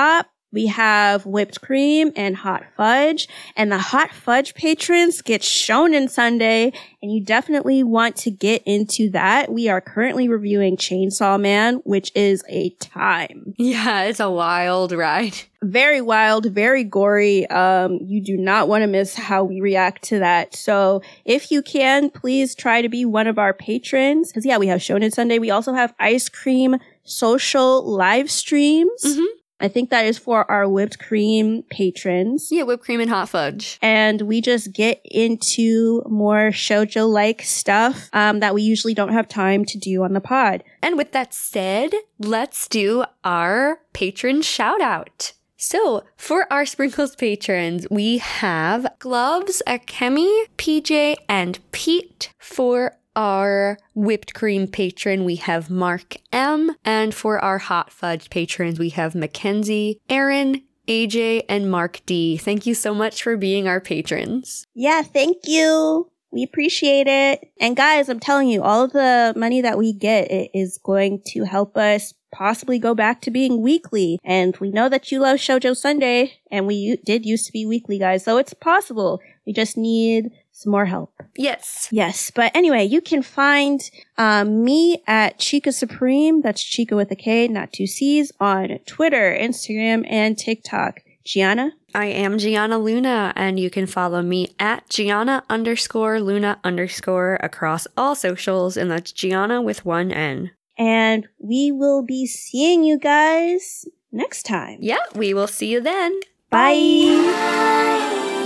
We have whipped cream and hot fudge, and the hot fudge patrons get Shonen Sunday, and you definitely want to get into that. We are currently reviewing Chainsaw Man, which is a time. Yeah, it's a wild ride. Very wild, very gory. Um, you do not want to miss how we react to that. So if you can, please try to be one of our patrons. Because yeah, we have Shonen Sunday. We also have ice cream social live streams. Mm-hmm. I think that is for our whipped cream patrons. Yeah, whipped cream and hot fudge. And we just get into more shoujo-like stuff um, that we usually don't have time to do on the pod. And with that said, let's do our patron shout out. So, for our Sprinkles patrons, we have Gloves, Akemi, P J, and Pete. For our whipped cream patron, we have Mark M. And for our hot fudge patrons, we have Mackenzie, Aaron, A J, and Mark D. Thank you so much for being our patrons. Yeah, thank you. We appreciate it. And guys, I'm telling you, all of the money that we get it is going to help us possibly go back to being weekly. And we know that you love Shoujo Sunday, and we u- did used to be weekly, guys, so it's possible. We just need some more help. Yes. Yes, but anyway, you can find um, me at Chica Supreme, that's Chica with a K, not two C's, on Twitter, Instagram, and TikTok. Gianna? I am Gianna Luna, and you can follow me at Gianna underscore Luna underscore across all socials, and that's Gianna with one N. And we will be seeing you guys next time. Yeah, we will see you then. Bye. Bye.